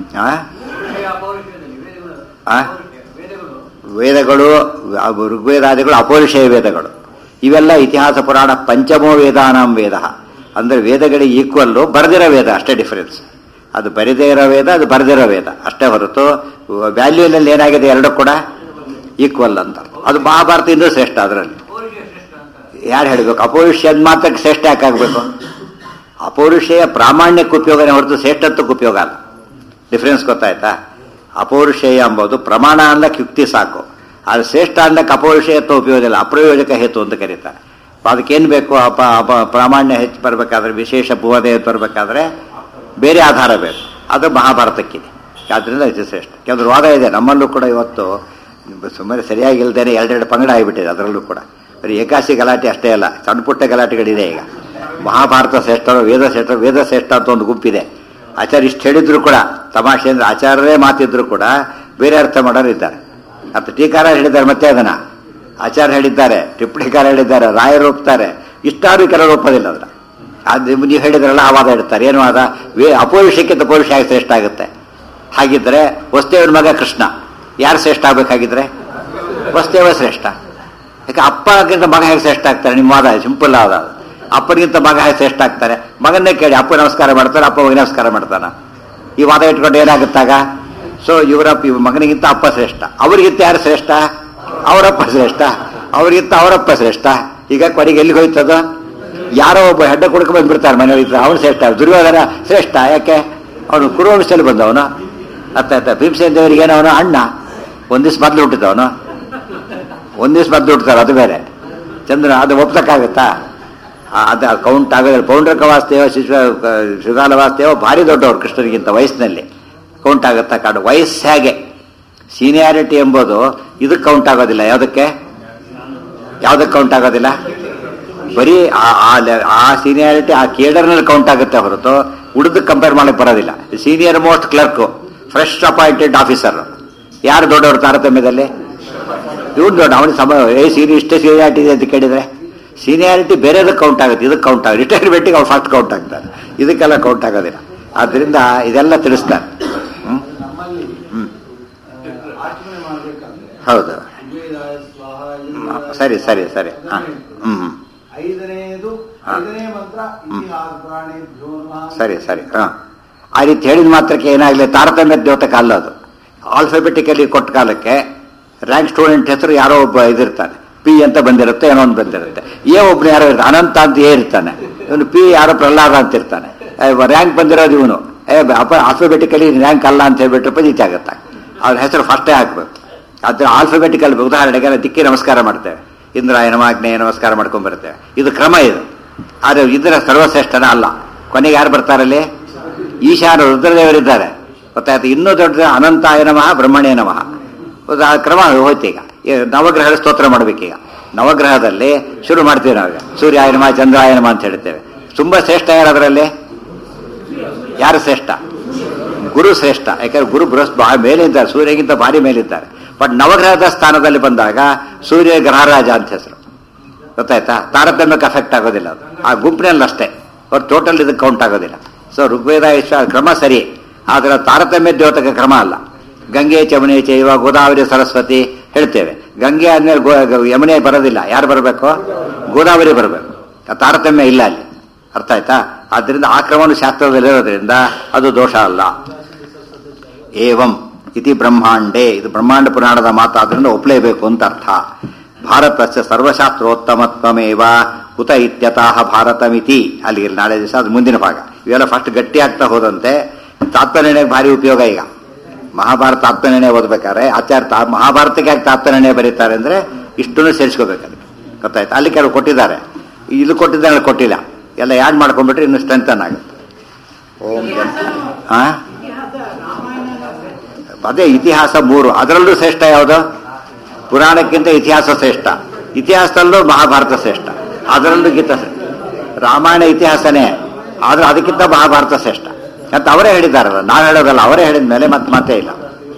ವೇದಗಳು ಋಗ್ವೇದಾದಿಗಳು ಅಪೌರುಷೇಯ ವೇದಗಳು, ಇವೆಲ್ಲ ಇತಿಹಾಸ ಪುರಾಣ ಪಂಚಮೋ ವೇದಾನಾಂ ವೇದ ಅಂದರೆ ವೇದಗಳಿಗೆ ಈಕ್ವಲ್ಲು ಬರೆದಿರೋ ವೇದ, ಅಷ್ಟೇ ಡಿಫರೆನ್ಸ್. ಅದು ಬರೆದೇ ಇರೋ ವೇದ, ಅದು ಬರೆದಿರೋ ವೇದ ಅಷ್ಟೇ ಹೊರತು ವ್ಯಾಲ್ಯೂನಲ್ಲಿ ಏನಾಗಿದೆ ಎರಡು ಕೂಡ ಈಕ್ವಲ್ ಅಂತ. ಅದು ಮಹಾಭಾರತ ಇನ್ನೂ ಶ್ರೇಷ್ಠ. ಅದರಲ್ಲಿ ಯಾರು ಹೇಳಬೇಕು? ಅಪೌರುಷೇಯ ಮಾತ್ರಕ್ಕೆ ಶ್ರೇಷ್ಠ ಯಾಕಾಗಬೇಕು? ಅಪೌರುಷೇಯ ಪ್ರಾಮಾಣ್ಯಕ್ಕೆ ಉಪಯೋಗನೇ ಹೊರತು ಶ್ರೇಷ್ಠತ್ವಕ್ಕೆ ಉಪಯೋಗ ಅಲ್ಲ. ಡಿಫರೆನ್ಸ್ ಗೊತ್ತಾಯ್ತಾ? ಅಪೌರುಷೇಯ ಎಂಬುದು ಪ್ರಮಾಣ ಅನ್ಲಕ್ಕೆ ಯುಕ್ತಿ ಸಾಕು, ಆದರೆ ಶ್ರೇಷ್ಠ ಅನ್ಲಕ್ಕೆ ಅಪೌರುಷೇಯತ್ವ ಉಪಯೋಗ ಇಲ್ಲ, ಅಪ್ರಯೋಜಕ ಹೇತು ಅಂತ ಕರೀತಾರೆ. ಅದಕ್ಕೇನು ಬೇಕು? ಅಪ ಅಪ ಪ್ರಾಮಾಣ್ಯ ಹೆಚ್ಚು ಬರಬೇಕಾದ್ರೆ, ವಿಶೇಷ ಭೂವದೇವ ಬರಬೇಕಾದ್ರೆ ಬೇರೆ ಆಧಾರ ಬೇಕು. ಅದು ಮಹಾಭಾರತಕ್ಕಿದೆ. ಆದ್ದರಿಂದ ಇದು ಶ್ರೇಷ್ಠ. ಕೆಲವರು ವಾದ ಇದೆ ನಮ್ಮಲ್ಲೂ ಕೂಡ. ಇವತ್ತು ಸುಮ್ಮನೆ ಸರಿಯಾಗಿಲ್ದೇನೆ ಎರಡೆರಡು ಪಂಗಡ ಆಗಿಬಿಟ್ಟಿದೆ. ಅದರಲ್ಲೂ ಕೂಡ ಬರೀ ಏಕಾಸಿ ಗಲಾಟೆ ಅಷ್ಟೇ ಅಲ್ಲ, ಸಣ್ಣ ಪುಟ್ಟ ಗಲಾಟೆಗಳಿದೆ. ಈಗ ಮಹಾಭಾರತ ಶ್ರೇಷ್ಠ, ವೇದ ಶ್ರೇಷ್ಠ, ವೇದ ಶ್ರೇಷ್ಠ ಅಂತ ಒಂದು ಗುಂಪಿದೆ. ಆಚಾರ್ಯ ಇಷ್ಟು ಹೇಳಿದ್ರು ಕೂಡ, ತಮಾಷೆ ಅಂದರೆ ಆಚಾರ್ಯರೇ ಮಾತಿದ್ರು ಕೂಡ ಬೇರೆ ಅರ್ಥ ಮಾಡೋರು ಇದ್ದಾರೆ. ಮತ್ತು ಟೀಕಾರ ಹೇಳಿದ್ದಾರೆ, ಮತ್ತೆ ಅದನ್ನ ಆಚಾರ್ಯ ಹೇಳಿದ್ದಾರೆ, ಟಿಪ್ಪಣಿಕಾರ ಹೇಳಿದ್ದಾರೆ, ರಾಯರು ಒಪ್ತಾರೆ, ಇಷ್ಟಾರು ಕೆಲವರು ಒಪ್ಪೋದಿಲ್ಲ. ಅದನ್ನ ಅದು ನೀವು ಹೇಳಿದ್ರಲ್ಲ ಆ ವಾದ ಇಡ್ತಾರೆ. ಏನು ವಾದ? ವೇ ಅಪೌರುಷಕ್ಕಿಂತ ಪೌರುಷ ಆಗಿ ಶ್ರೇಷ್ಠ ಆಗುತ್ತೆ. ಹಾಗಿದ್ರೆ ವಸುದೇವನ ಮಗ ಕೃಷ್ಣ ಯಾರು ಶ್ರೇಷ್ಠ ಆಗ್ಬೇಕಾಗಿದ್ರೆ? ವಸುದೇವ ಶ್ರೇಷ್ಠ. ಯಾಕೆ ಅಪ್ಪಗಿಂತ ಮಗ ಹೇಗೆ ಶ್ರೇಷ್ಠ ಆಗ್ತಾರೆ? ನಿಮ್ಮ ವಾದ ಸಿಂಪಲ್ ಆದ. ಅಪ್ಪನಿಗಿಂತ ಮಗ ಹೇಗೆ ಶ್ರೇಷ್ಠ ಆಗ್ತಾರೆ? ಮಗನ್ನೇ ಕೇಳಿ, ಅಪ್ಪ ನಮಸ್ಕಾರ ಮಾಡ್ತಾರೆ, ಅಪ್ಪ ಮಗ ನಮಸ್ಕಾರ ಮಾಡ್ತಾನ. ಈ ವಾದ ಇಟ್ಕೊಂಡು ಏನಾಗುತ್ತಾಗ? ಸೊ ಇವರಪ್ಪ ಇವ್ ಮಗನಿಗಿಂತ ಅಪ್ಪ ಶ್ರೇಷ್ಠ, ಅವರಿಗಿಂತ ಯಾರು ಶ್ರೇಷ್ಠ? ಅವರಪ್ಪ ಶ್ರೇಷ್ಠ, ಅವರಿಗಿಂತ ಅವರಪ್ಪ ಶ್ರೇಷ್ಠ. ಈಗ ಕೊನೆಗೆ ಎಲ್ಲಿಗೆ ಹೋಯ್ತದ? ಯಾರೋ ಒಬ್ಬ ಹೆಡ್ಡ ಕುಡ್ಕ ಬಂದ್ಬಿಡ್ತಾರೆ ಮನೆಯಲ್ಲಿದ್ರೆ, ಅವನು ಶ್ರೇಷ್ಠ. ದುರ್ಯೋಧನ ಶ್ರೇಷ್ಠ. ಯಾಕೆ? ಅವನು ಕುರುವಂಶದಲ್ಲಿ ಬಂದವನು. ಅರ್ಥ ಆಯ್ತಾ? ಭೀಮಸೇನ ದೇವರಿಗೆ ಅವನು ಅಣ್ಣ. ಒಂದ್ ದಿವ್ಸ ಮೊದಲು ಹುಟ್ಟಿದವನು, ಒಂದ್ ದಿವ್ಸ ಮೊದಲು ಹುಟ್ಟುತ್ತಾರೆ, ಅದು ಬೇರೆ. ಚಂದ್ರ ಅದು ಒಪ್ತಕ್ಕಾಗತ್ತಾ? ಅದು ಕೌಂಟ್ ಆಗೋದಿಲ್ಲ. ಪೌಂಡ್ರಕ ವಾಸ್ತೇವ ಶಿಶು ಶೃಗಾಲ ವಾಸ್ತೇವ ಭಾರಿ ದೊಡ್ಡವರು ಕೃಷ್ಣನಿಗಿಂತ ವಯಸ್ಸಿನಲ್ಲಿ. ಕೌಂಟ್ ಆಗುತ್ತಾ? ಕಾಡು ವಯಸ್ಸು ಹೇಗೆ ಸೀನಿಯಾರಿಟಿ ಎಂಬುದು ಇದಕ್ಕೆ ಕೌಂಟ್ ಆಗೋದಿಲ್ಲ. ಯಾವುದಕ್ಕೆ ಯಾವುದಕ್ಕೆ ಕೌಂಟ್ ಆಗೋದಿಲ್ಲ? ಬರೀ ಆ ಸೀನಿಯಾರಿಟಿ ಆ ಕೇಡರ್ನಲ್ಲಿ ಕೌಂಟ್ ಆಗುತ್ತೆ ಹೊರತು ಉಳಿದಕ್ಕೆ ಕಂಪೇರ್ ಮಾಡಕ್ಕೆ ಬರೋದಿಲ್ಲ. Senior most clerk, fresh appointed officer, ಯಾರು ದೊಡ್ಡವರು ತಾರತಮ್ಯದಲ್ಲಿ? ಇವನು ದೊಡ್ಡ. ಅವನಿಗೆ ಸಮ ಏ ಸೀನಿಯರ್ ಇಷ್ಟೇ ಸೀನಿಯಾರಿಟಿ ಇದೆ ಅಂತ ಕೇಳಿದ್ರೆ ಸೀನಿಯಾರಿಟಿ ಬೇರೆದಕ್ಕೆ ಕೌಂಟ್ ಆಗುತ್ತೆ, ಇದಕ್ಕೆ ಕೌಂಟ್ ಆಗುತ್ತೆ. ರಿಟೈರ್ಮೆಂಟಿಗೆ ಅವ್ರು ಫಸ್ಟ್ ಕೌಂಟ್ ಆಗ್ತಾರೆ, ಇದಕ್ಕೆಲ್ಲ ಕೌಂಟ್ ಆಗೋದಿಲ್ಲ. ಆದ್ದರಿಂದ ಇದೆಲ್ಲ ತಿಳಿಸ್ತಾರೆ. ಹ್ಮ್ ಹ್ಮ್ ಹೌದು. ಸರಿ ಸರಿ ಸರಿ ಹಾಂ ಹ್ಮ್ ಹ್ಮ್ ಐದನೇದು ಐದನೇ ಮಂತ್ರ ಇತಿಹಾಸ ಪ್ರಾಣೇಭ್ಯೋ ನಮಃ. ಸರಿ ಸರಿ ಹಾಂ. ಆ ರೀತಿ ಹೇಳಿದ ಮಾತ್ರಕ್ಕೆ ಏನಾಗಲಿ, ತಾರತಮ್ಯ ದ್ಯೋತಕ ಅಲ್ಲ ಅದು. ಆಲ್ಫಾಬೆಟಿಕಲಿ ಕೊಟ್ಟ ಕಾಲಕ್ಕೆ ರ್ಯಾಂಕ್ ಸ್ಟೂಡೆಂಟ್ ಹೆಸರು ಯಾರೋ ಒಬ್ಬ ಇದಿರ್ತಾನೆ, ಪಿ ಅಂತ ಬಂದಿರುತ್ತೆ, ಏನೋ ಒಂದು ಬಂದಿರುತ್ತೆ. ಎ ಒಬ್ಬನು ಯಾರೋ ಇರ್ತಾನೆ, ಅನಂತ ಅಂತ ಏ ಇರ್ತಾನೆ, ಇವನು ಪಿ ಯಾರೋ ಪ್ರಹ್ಲಾದ ಅಂತ ಇರ್ತಾನೆ. ರ್ಯಾಂಕ್ ಬಂದಿರೋದು ಇವನು ಏ ಅಪ ಆಲ್ಫಾಬೆಟಿಕಲಿ ರ್ಯಾಂಕ್ ಅಲ್ಲ ಅಂತ ಹೇಳ್ಬಿಟ್ರೆ ಪಂಜಿತ ಆಗುತ್ತೆ. ಅವ್ರ ಹೆಸರು ಫಸ್ಟೇ ಹಾಕ್ಬೇಕು. ಅದ್ರ ಆಲ್ಫಾಬೆಟಿಕಲ್ ಉದಾಹರಣೆಗೆ ದಿಕ್ಕಿ ನಮಸ್ಕಾರ ಮಾಡ್ತೇವೆ, ಇಂದ್ರಾಯ ನಮಃ ಆಗ್ನೇಯ ನಮಸ್ಕಾರ ಮಾಡ್ಕೊಂಡ್ ಬರ್ತೇವೆ. ಇದು ಕ್ರಮ ಇದು. ಆದರೆ ಇದರ ಸರ್ವಶ್ರೇಷ್ಠನ ಅಲ್ಲ. ಕೊನೆಗೆ ಯಾರು ಬರ್ತಾರಲ್ಲಿ? ಈಶಾನ ರುದ್ರದೇವರಿದ್ದಾರೆ, ಗೊತ್ತಾಯ್ತು. ಇನ್ನೂ ದೊಡ್ಡ ಅನಂತಾಯ ನಮಃ ಬ್ರಹ್ಮಣ್ಯ ನಮಃ. ಆ ಕ್ರಮ ಹೋಯ್ತು. ಈಗ ನವಗ್ರಹದ ಸ್ತೋತ್ರ ಮಾಡ್ಬೇಕೀಗ. ನವಗ್ರಹದಲ್ಲಿ ಶುರು ಮಾಡ್ತೀವಿ ನಾವೀಗ, ಸೂರ್ಯಾಯ ನಮಃ ಚಂದ್ರಾಯ ನಮಃ ಅಂತ ಹೇಳ್ತೇವೆ. ತುಂಬಾ ಶ್ರೇಷ್ಠ ಯಾರು ಅದರಲ್ಲಿ? ಯಾರು ಶ್ರೇಷ್ಠ? ಗುರು ಶ್ರೇಷ್ಠ. ಯಾಕಂದ್ರೆ ಗುರು ಬೃಹಸ್ಪ ಮೇಲಿದ್ದಾರೆ, ಸೂರ್ಯಗಿಂತ ಭಾರಿ ಮೇಲಿದ್ದಾರೆ. ಬಟ್ ನವಗ್ರಹದ ಸ್ಥಾನದಲ್ಲಿ ಬಂದಾಗ ಸೂರ್ಯ ಗ್ರಹರಾಜ ಅಂತ ಹೆಸರು, ಗೊತ್ತಾಯ್ತಾ? ತಾರತಮ್ಯಕ್ಕೆ ಅಫೆಕ್ಟ್ ಆಗೋದಿಲ್ಲ ಅದು. ಆ ಗುಂಪಿನಲ್ಲಿ ಅಷ್ಟೇ, ಅವ್ರು ಟೋಟಲ್ ಇದಕ್ಕೆ ಕೌಂಟ್ ಆಗೋದಿಲ್ಲ. ಸೊ ಋಗ್ವೇದ ಇಷ್ಟ ಕ್ರಮ ಸರಿ, ಆದರೆ ತಾರತಮ್ಯ ದ್ಯೋತಕ ಕ್ರಮ ಅಲ್ಲ. ಗಂಗೆ ಚಮನೆ ಚೈವ ಗೋದಾವರಿ ಸರಸ್ವತಿ ಹೇಳ್ತೇವೆ. ಗಂಗೆ ಆದ್ಮೇಲೆ ಯಮುನೆ ಬರೋದಿಲ್ಲ, ಯಾರು ಬರಬೇಕು? ಗೋದಾವರಿ ಬರಬೇಕು. ತಾರತಮ್ಯ ಇಲ್ಲ ಅಲ್ಲಿ, ಅರ್ಥ ಆಯ್ತಾ? ಆದ್ದರಿಂದ ಆ ಕ್ರಮವನ್ನು ಶಾಸ್ತ್ರದಲ್ಲಿರೋದ್ರಿಂದ ಅದು ದೋಷ ಅಲ್ಲ. ಏವಂ ಇತಿ ಬ್ರಹ್ಮಾಂಡೇ, ಇದು ಬ್ರಹ್ಮಾಂಡ ಪುರಾಣದ ಮಾತಾದ್ರಿಂದ ಒಪ್ಪಲೇಬೇಕು ಅಂತ ಅರ್ಥ. ಭಾರತಸ್ಯ ಸರ್ವಶಾಸ್ತ್ರೋತ್ತಮತ್ವಮೇವ ಕುತ ಇತ್ಯತಃ ಭಾರತಮಿತಿ. ಅಲ್ಲಿಗೆ ನಾಳೆ ದಿವಸ ಅದು ಮುಂದಿನ ಭಾಗ. ಇವೆಲ್ಲ ಫಸ್ಟ್ ಗಟ್ಟಿ ಆಗ್ತಾ ಹೋದಂತೆ ತಾತ್ಪರ್ಯಕ್ಕೆ ಭಾರಿ ಉಪಯೋಗ. ಈಗ ಮಹಾಭಾರತ ತಾತ್ಪರ್ಯ ಓದ್ಬೇಕಾದ್ರೆ ಆಚಾರ್ಯ ಮಹಾಭಾರತಕ್ಕೆ ಯಾಕೆ ತಾತ್ಪರ್ಯ ಬರೀತಾರೆ ಅಂದ್ರೆ ಇಷ್ಟನ್ನು ಸೇರಿಸ್ಕೋಬೇಕಲ್ಲಿ, ಗೊತ್ತಾಯ್ತು? ಅಲ್ಲಿ ಕೆಲವು ಕೊಟ್ಟಿದ್ದಾರೆ, ಇಲ್ಲಿ ಕೊಟ್ಟಿದ್ದಾರೆ, ಕೊಟ್ಟಿಲ್ಲ. ಎಲ್ಲ ಯಾಡ್ ಮಾಡ್ಕೊಂಡ್ಬಿಟ್ರೆ ಇನ್ನು ಸ್ಟ್ರೆಂಥನ್ ಆಗುತ್ತೆ. ಓಂ ಆ ಅದೇ ಇತಿಹಾಸ ಮೂರು, ಅದರಲ್ಲೂ ಶ್ರೇಷ್ಠ ಯಾವುದು? ಪುರಾಣಕ್ಕಿಂತ ಇತಿಹಾಸ ಶ್ರೇಷ್ಠ, ಇತಿಹಾಸದಲ್ಲೂ ಮಹಾಭಾರತ ಶ್ರೇಷ್ಠ, ಅದರಲ್ಲೂ ಗೀತ ಶ್ರೇಷ್ಠ. ರಾಮಾಯಣ ಇತಿಹಾಸನೇ, ಆದ್ರೆ ಅದಕ್ಕಿಂತ ಮಹಾಭಾರತ ಶ್ರೇಷ್ಠ ಅಂತ ಅವರೇ ಹೇಳಿದಾರಲ್ಲ, ನಾವು ಹೇಳೋದಲ್ಲ, ಅವರೇ ಹೇಳಿದ ಮೇಲೆ ಮತ್ತೆ ಮಾತೇ ಇಲ್ಲ.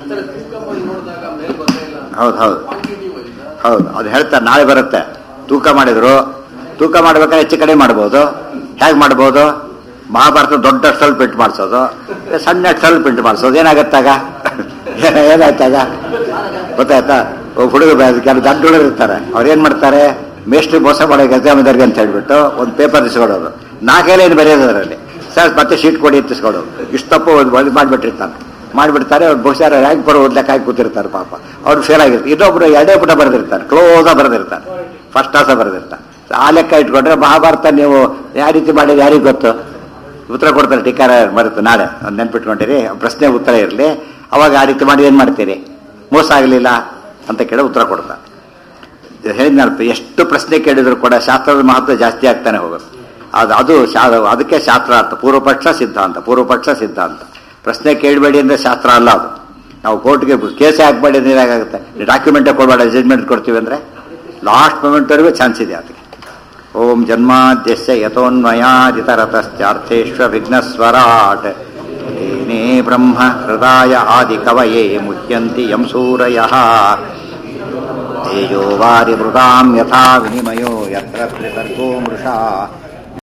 ಹೌದು ಹೌದು ಹೌದು, ಅದು ಹೇಳ್ತಾರೆ ನಾಳೆ ಬರುತ್ತೆ. ತೂಕ ಮಾಡಿದ್ರು, ತೂಕ ಮಾಡ್ಬೇಕಾದ್ರೆ ಹೆಚ್ಚು ಕಡಿಮೆ ಮಾಡ್ಬೋದು. ಹೇಗೆ ಮಾಡ್ಬೋದು? ಮಹಾಭಾರತ ದೊಡ್ಡ ಅಷ್ಟಲ್ಲಿ ಪ್ರಿಂಟ್ ಮಾಡಿಸೋದು, ಸಣ್ಣ ಅಷ್ಟಲ್ಲಿ ಪ್ರಿಂಟ್ ಮಾಡಿಸೋದು, ಏನಾಗತ್ತಾಗ? ಏನಾಯ್ತಾಗ ಗೊತ್ತಾಯ್ತಾ? ಹುಡುಗ ಕೆಲವು ದೊಡ್ಡ ಹುಡುಗರು ಇರ್ತಾರೆ, ಅವ್ರು ಏನ್ ಮಾಡ್ತಾರೆ, ಮೇಷ್ಟ್ರಿ ಮೋಸ ಮಾಡೋ ಎಕ್ಸಾಮಿದರ್ಗೆ ಅಂತ ಹೇಳ್ಬಿಟ್ಟು ಒಂದು ಪೇಪರ್ ಇಸ್ಕೊಡೋದು, ನಾಲ್ಕೈದು ಏನು ಬರೆಯೋದು ಅದರಲ್ಲಿ, ಸರ್ ಮತ್ತೆ ಶೀಟ್ ಕೊಡಿ ಎತ್ತಿಸ್ಕೊಡೋದು, ಇಷ್ಟು ತಪ್ಪು ಒಂದು ಮಾಡಿಬಿಟ್ಟಿರ್ತಾನೆ, ಮಾಡಿಬಿಡ್ತಾರೆ. ಅವ್ರು ಬಹುಶಃ ರ್ಯಾಂಕ್ ಬರೋ ಓದ್ಲಿಕ್ಕೆ ಕೂತಿರ್ತಾರೆ, ಪಾಪ ಅವ್ರು ಫೇಲ್ ಆಗಿರ್ತಾರೆ. ಇನ್ನೊಬ್ರು ಎರಡೇ ಪುಟ ಬರೆದಿರ್ತಾರೆ, ಕ್ಲೋಸ ಬರೆದಿರ್ತಾರೆ, ಫಸ್ಟ್ ಕ್ಲಾಸ ಬರೆದಿರ್ತಾರೆ. ಆ ಲೆಕ್ಕ ಇಟ್ಕೊಂಡ್ರೆ ಮಹಾಭಾರತ ನೀವು ಯಾವ ರೀತಿ ಮಾಡಿದ್ರೆ ಯಾರಿಗೆ ಗೊತ್ತು? ಉತ್ತರ ಕೊಡ್ತಾರೆ ಟೀಕಾರ ಬರುತ್ತೆ ನಾಳೆ, ಒಂದು ನೆನ್ಪಿಟ್ಕೊಂಡಿರಿ, ಪ್ರಶ್ನೆ ಉತ್ತರ ಇರಲಿ. ಅವಾಗ ಆ ರೀತಿ ಮಾಡಿ ಏನು ಮಾಡ್ತೀರಿ? ಮೋಸ ಆಗಲಿಲ್ಲ ಅಂತ ಕೇಳಿ ಉತ್ತರ ಕೊಡ್ತಾರೆ. ಹೇಳಿದ್ನಲ್ಪ, ಎಷ್ಟು ಪ್ರಶ್ನೆ ಕೇಳಿದ್ರು ಕೂಡ ಶಾಸ್ತ್ರದ ಮಹತ್ವ ಜಾಸ್ತಿ ಆಗ್ತಾನೆ ಹೋಗುತ್ತೆ. ಅದು ಅದು ಶಾ ಅದಕ್ಕೆ ಶಾಸ್ತ್ರ ಅರ್ಥ, ಪೂರ್ವಪಕ್ಷ ಸಿದ್ಧಾಂತ, ಪೂರ್ವಪಕ್ಷ ಸಿದ್ಧಾಂತ. ಪ್ರಶ್ನೆ ಕೇಳಬೇಡಿ ಅಂದರೆ ಶಾಸ್ತ್ರ ಅಲ್ಲ ಅದು. ನಾವು ಕೋರ್ಟ್ಗೆ ಕೇಸೇ ಹಾಕಬೇಡಿ ಅಂದ್ರೆ ಏನಾಗುತ್ತೆ? ಡಾಕ್ಯುಮೆಂಟೇ ಕೊಡಬೇಡ, ಜಡ್ಜ್ಮೆಂಟ್ ಕೊಡ್ತೀವಿ ಅಂದರೆ ಲಾಸ್ಟ್ ಮೊಮೆಂಟ್ವರೆಗೂ ಚಾನ್ಸ್ ಇದೆ ಅದಕ್ಕೆ. ಓಂ ಜನ್ಮಾದ್ಯಸ್ಯ ಯತೋನ್ಮಯಾದಿತರತಶ್ಚಾರ್ಥೇಶ್ವ ವಿಘ್ನಸ್ವರಾಟ್ ಏನೇ ಬ್ರಹ್ಮ ಹೃದಯ ಆದಿ ಕವಯೇ ಮುಹ್ಯಂತಿ ಯಂ ಸೂರಯಃ ತೇಜೋ ವಾರಿ ಮೃದಾಂ ಯಥಾ ವಿನಿಮಯೋ ಯತ್ರ ತ್ರಿಸರ್ಗೋ ಮೃಷಾ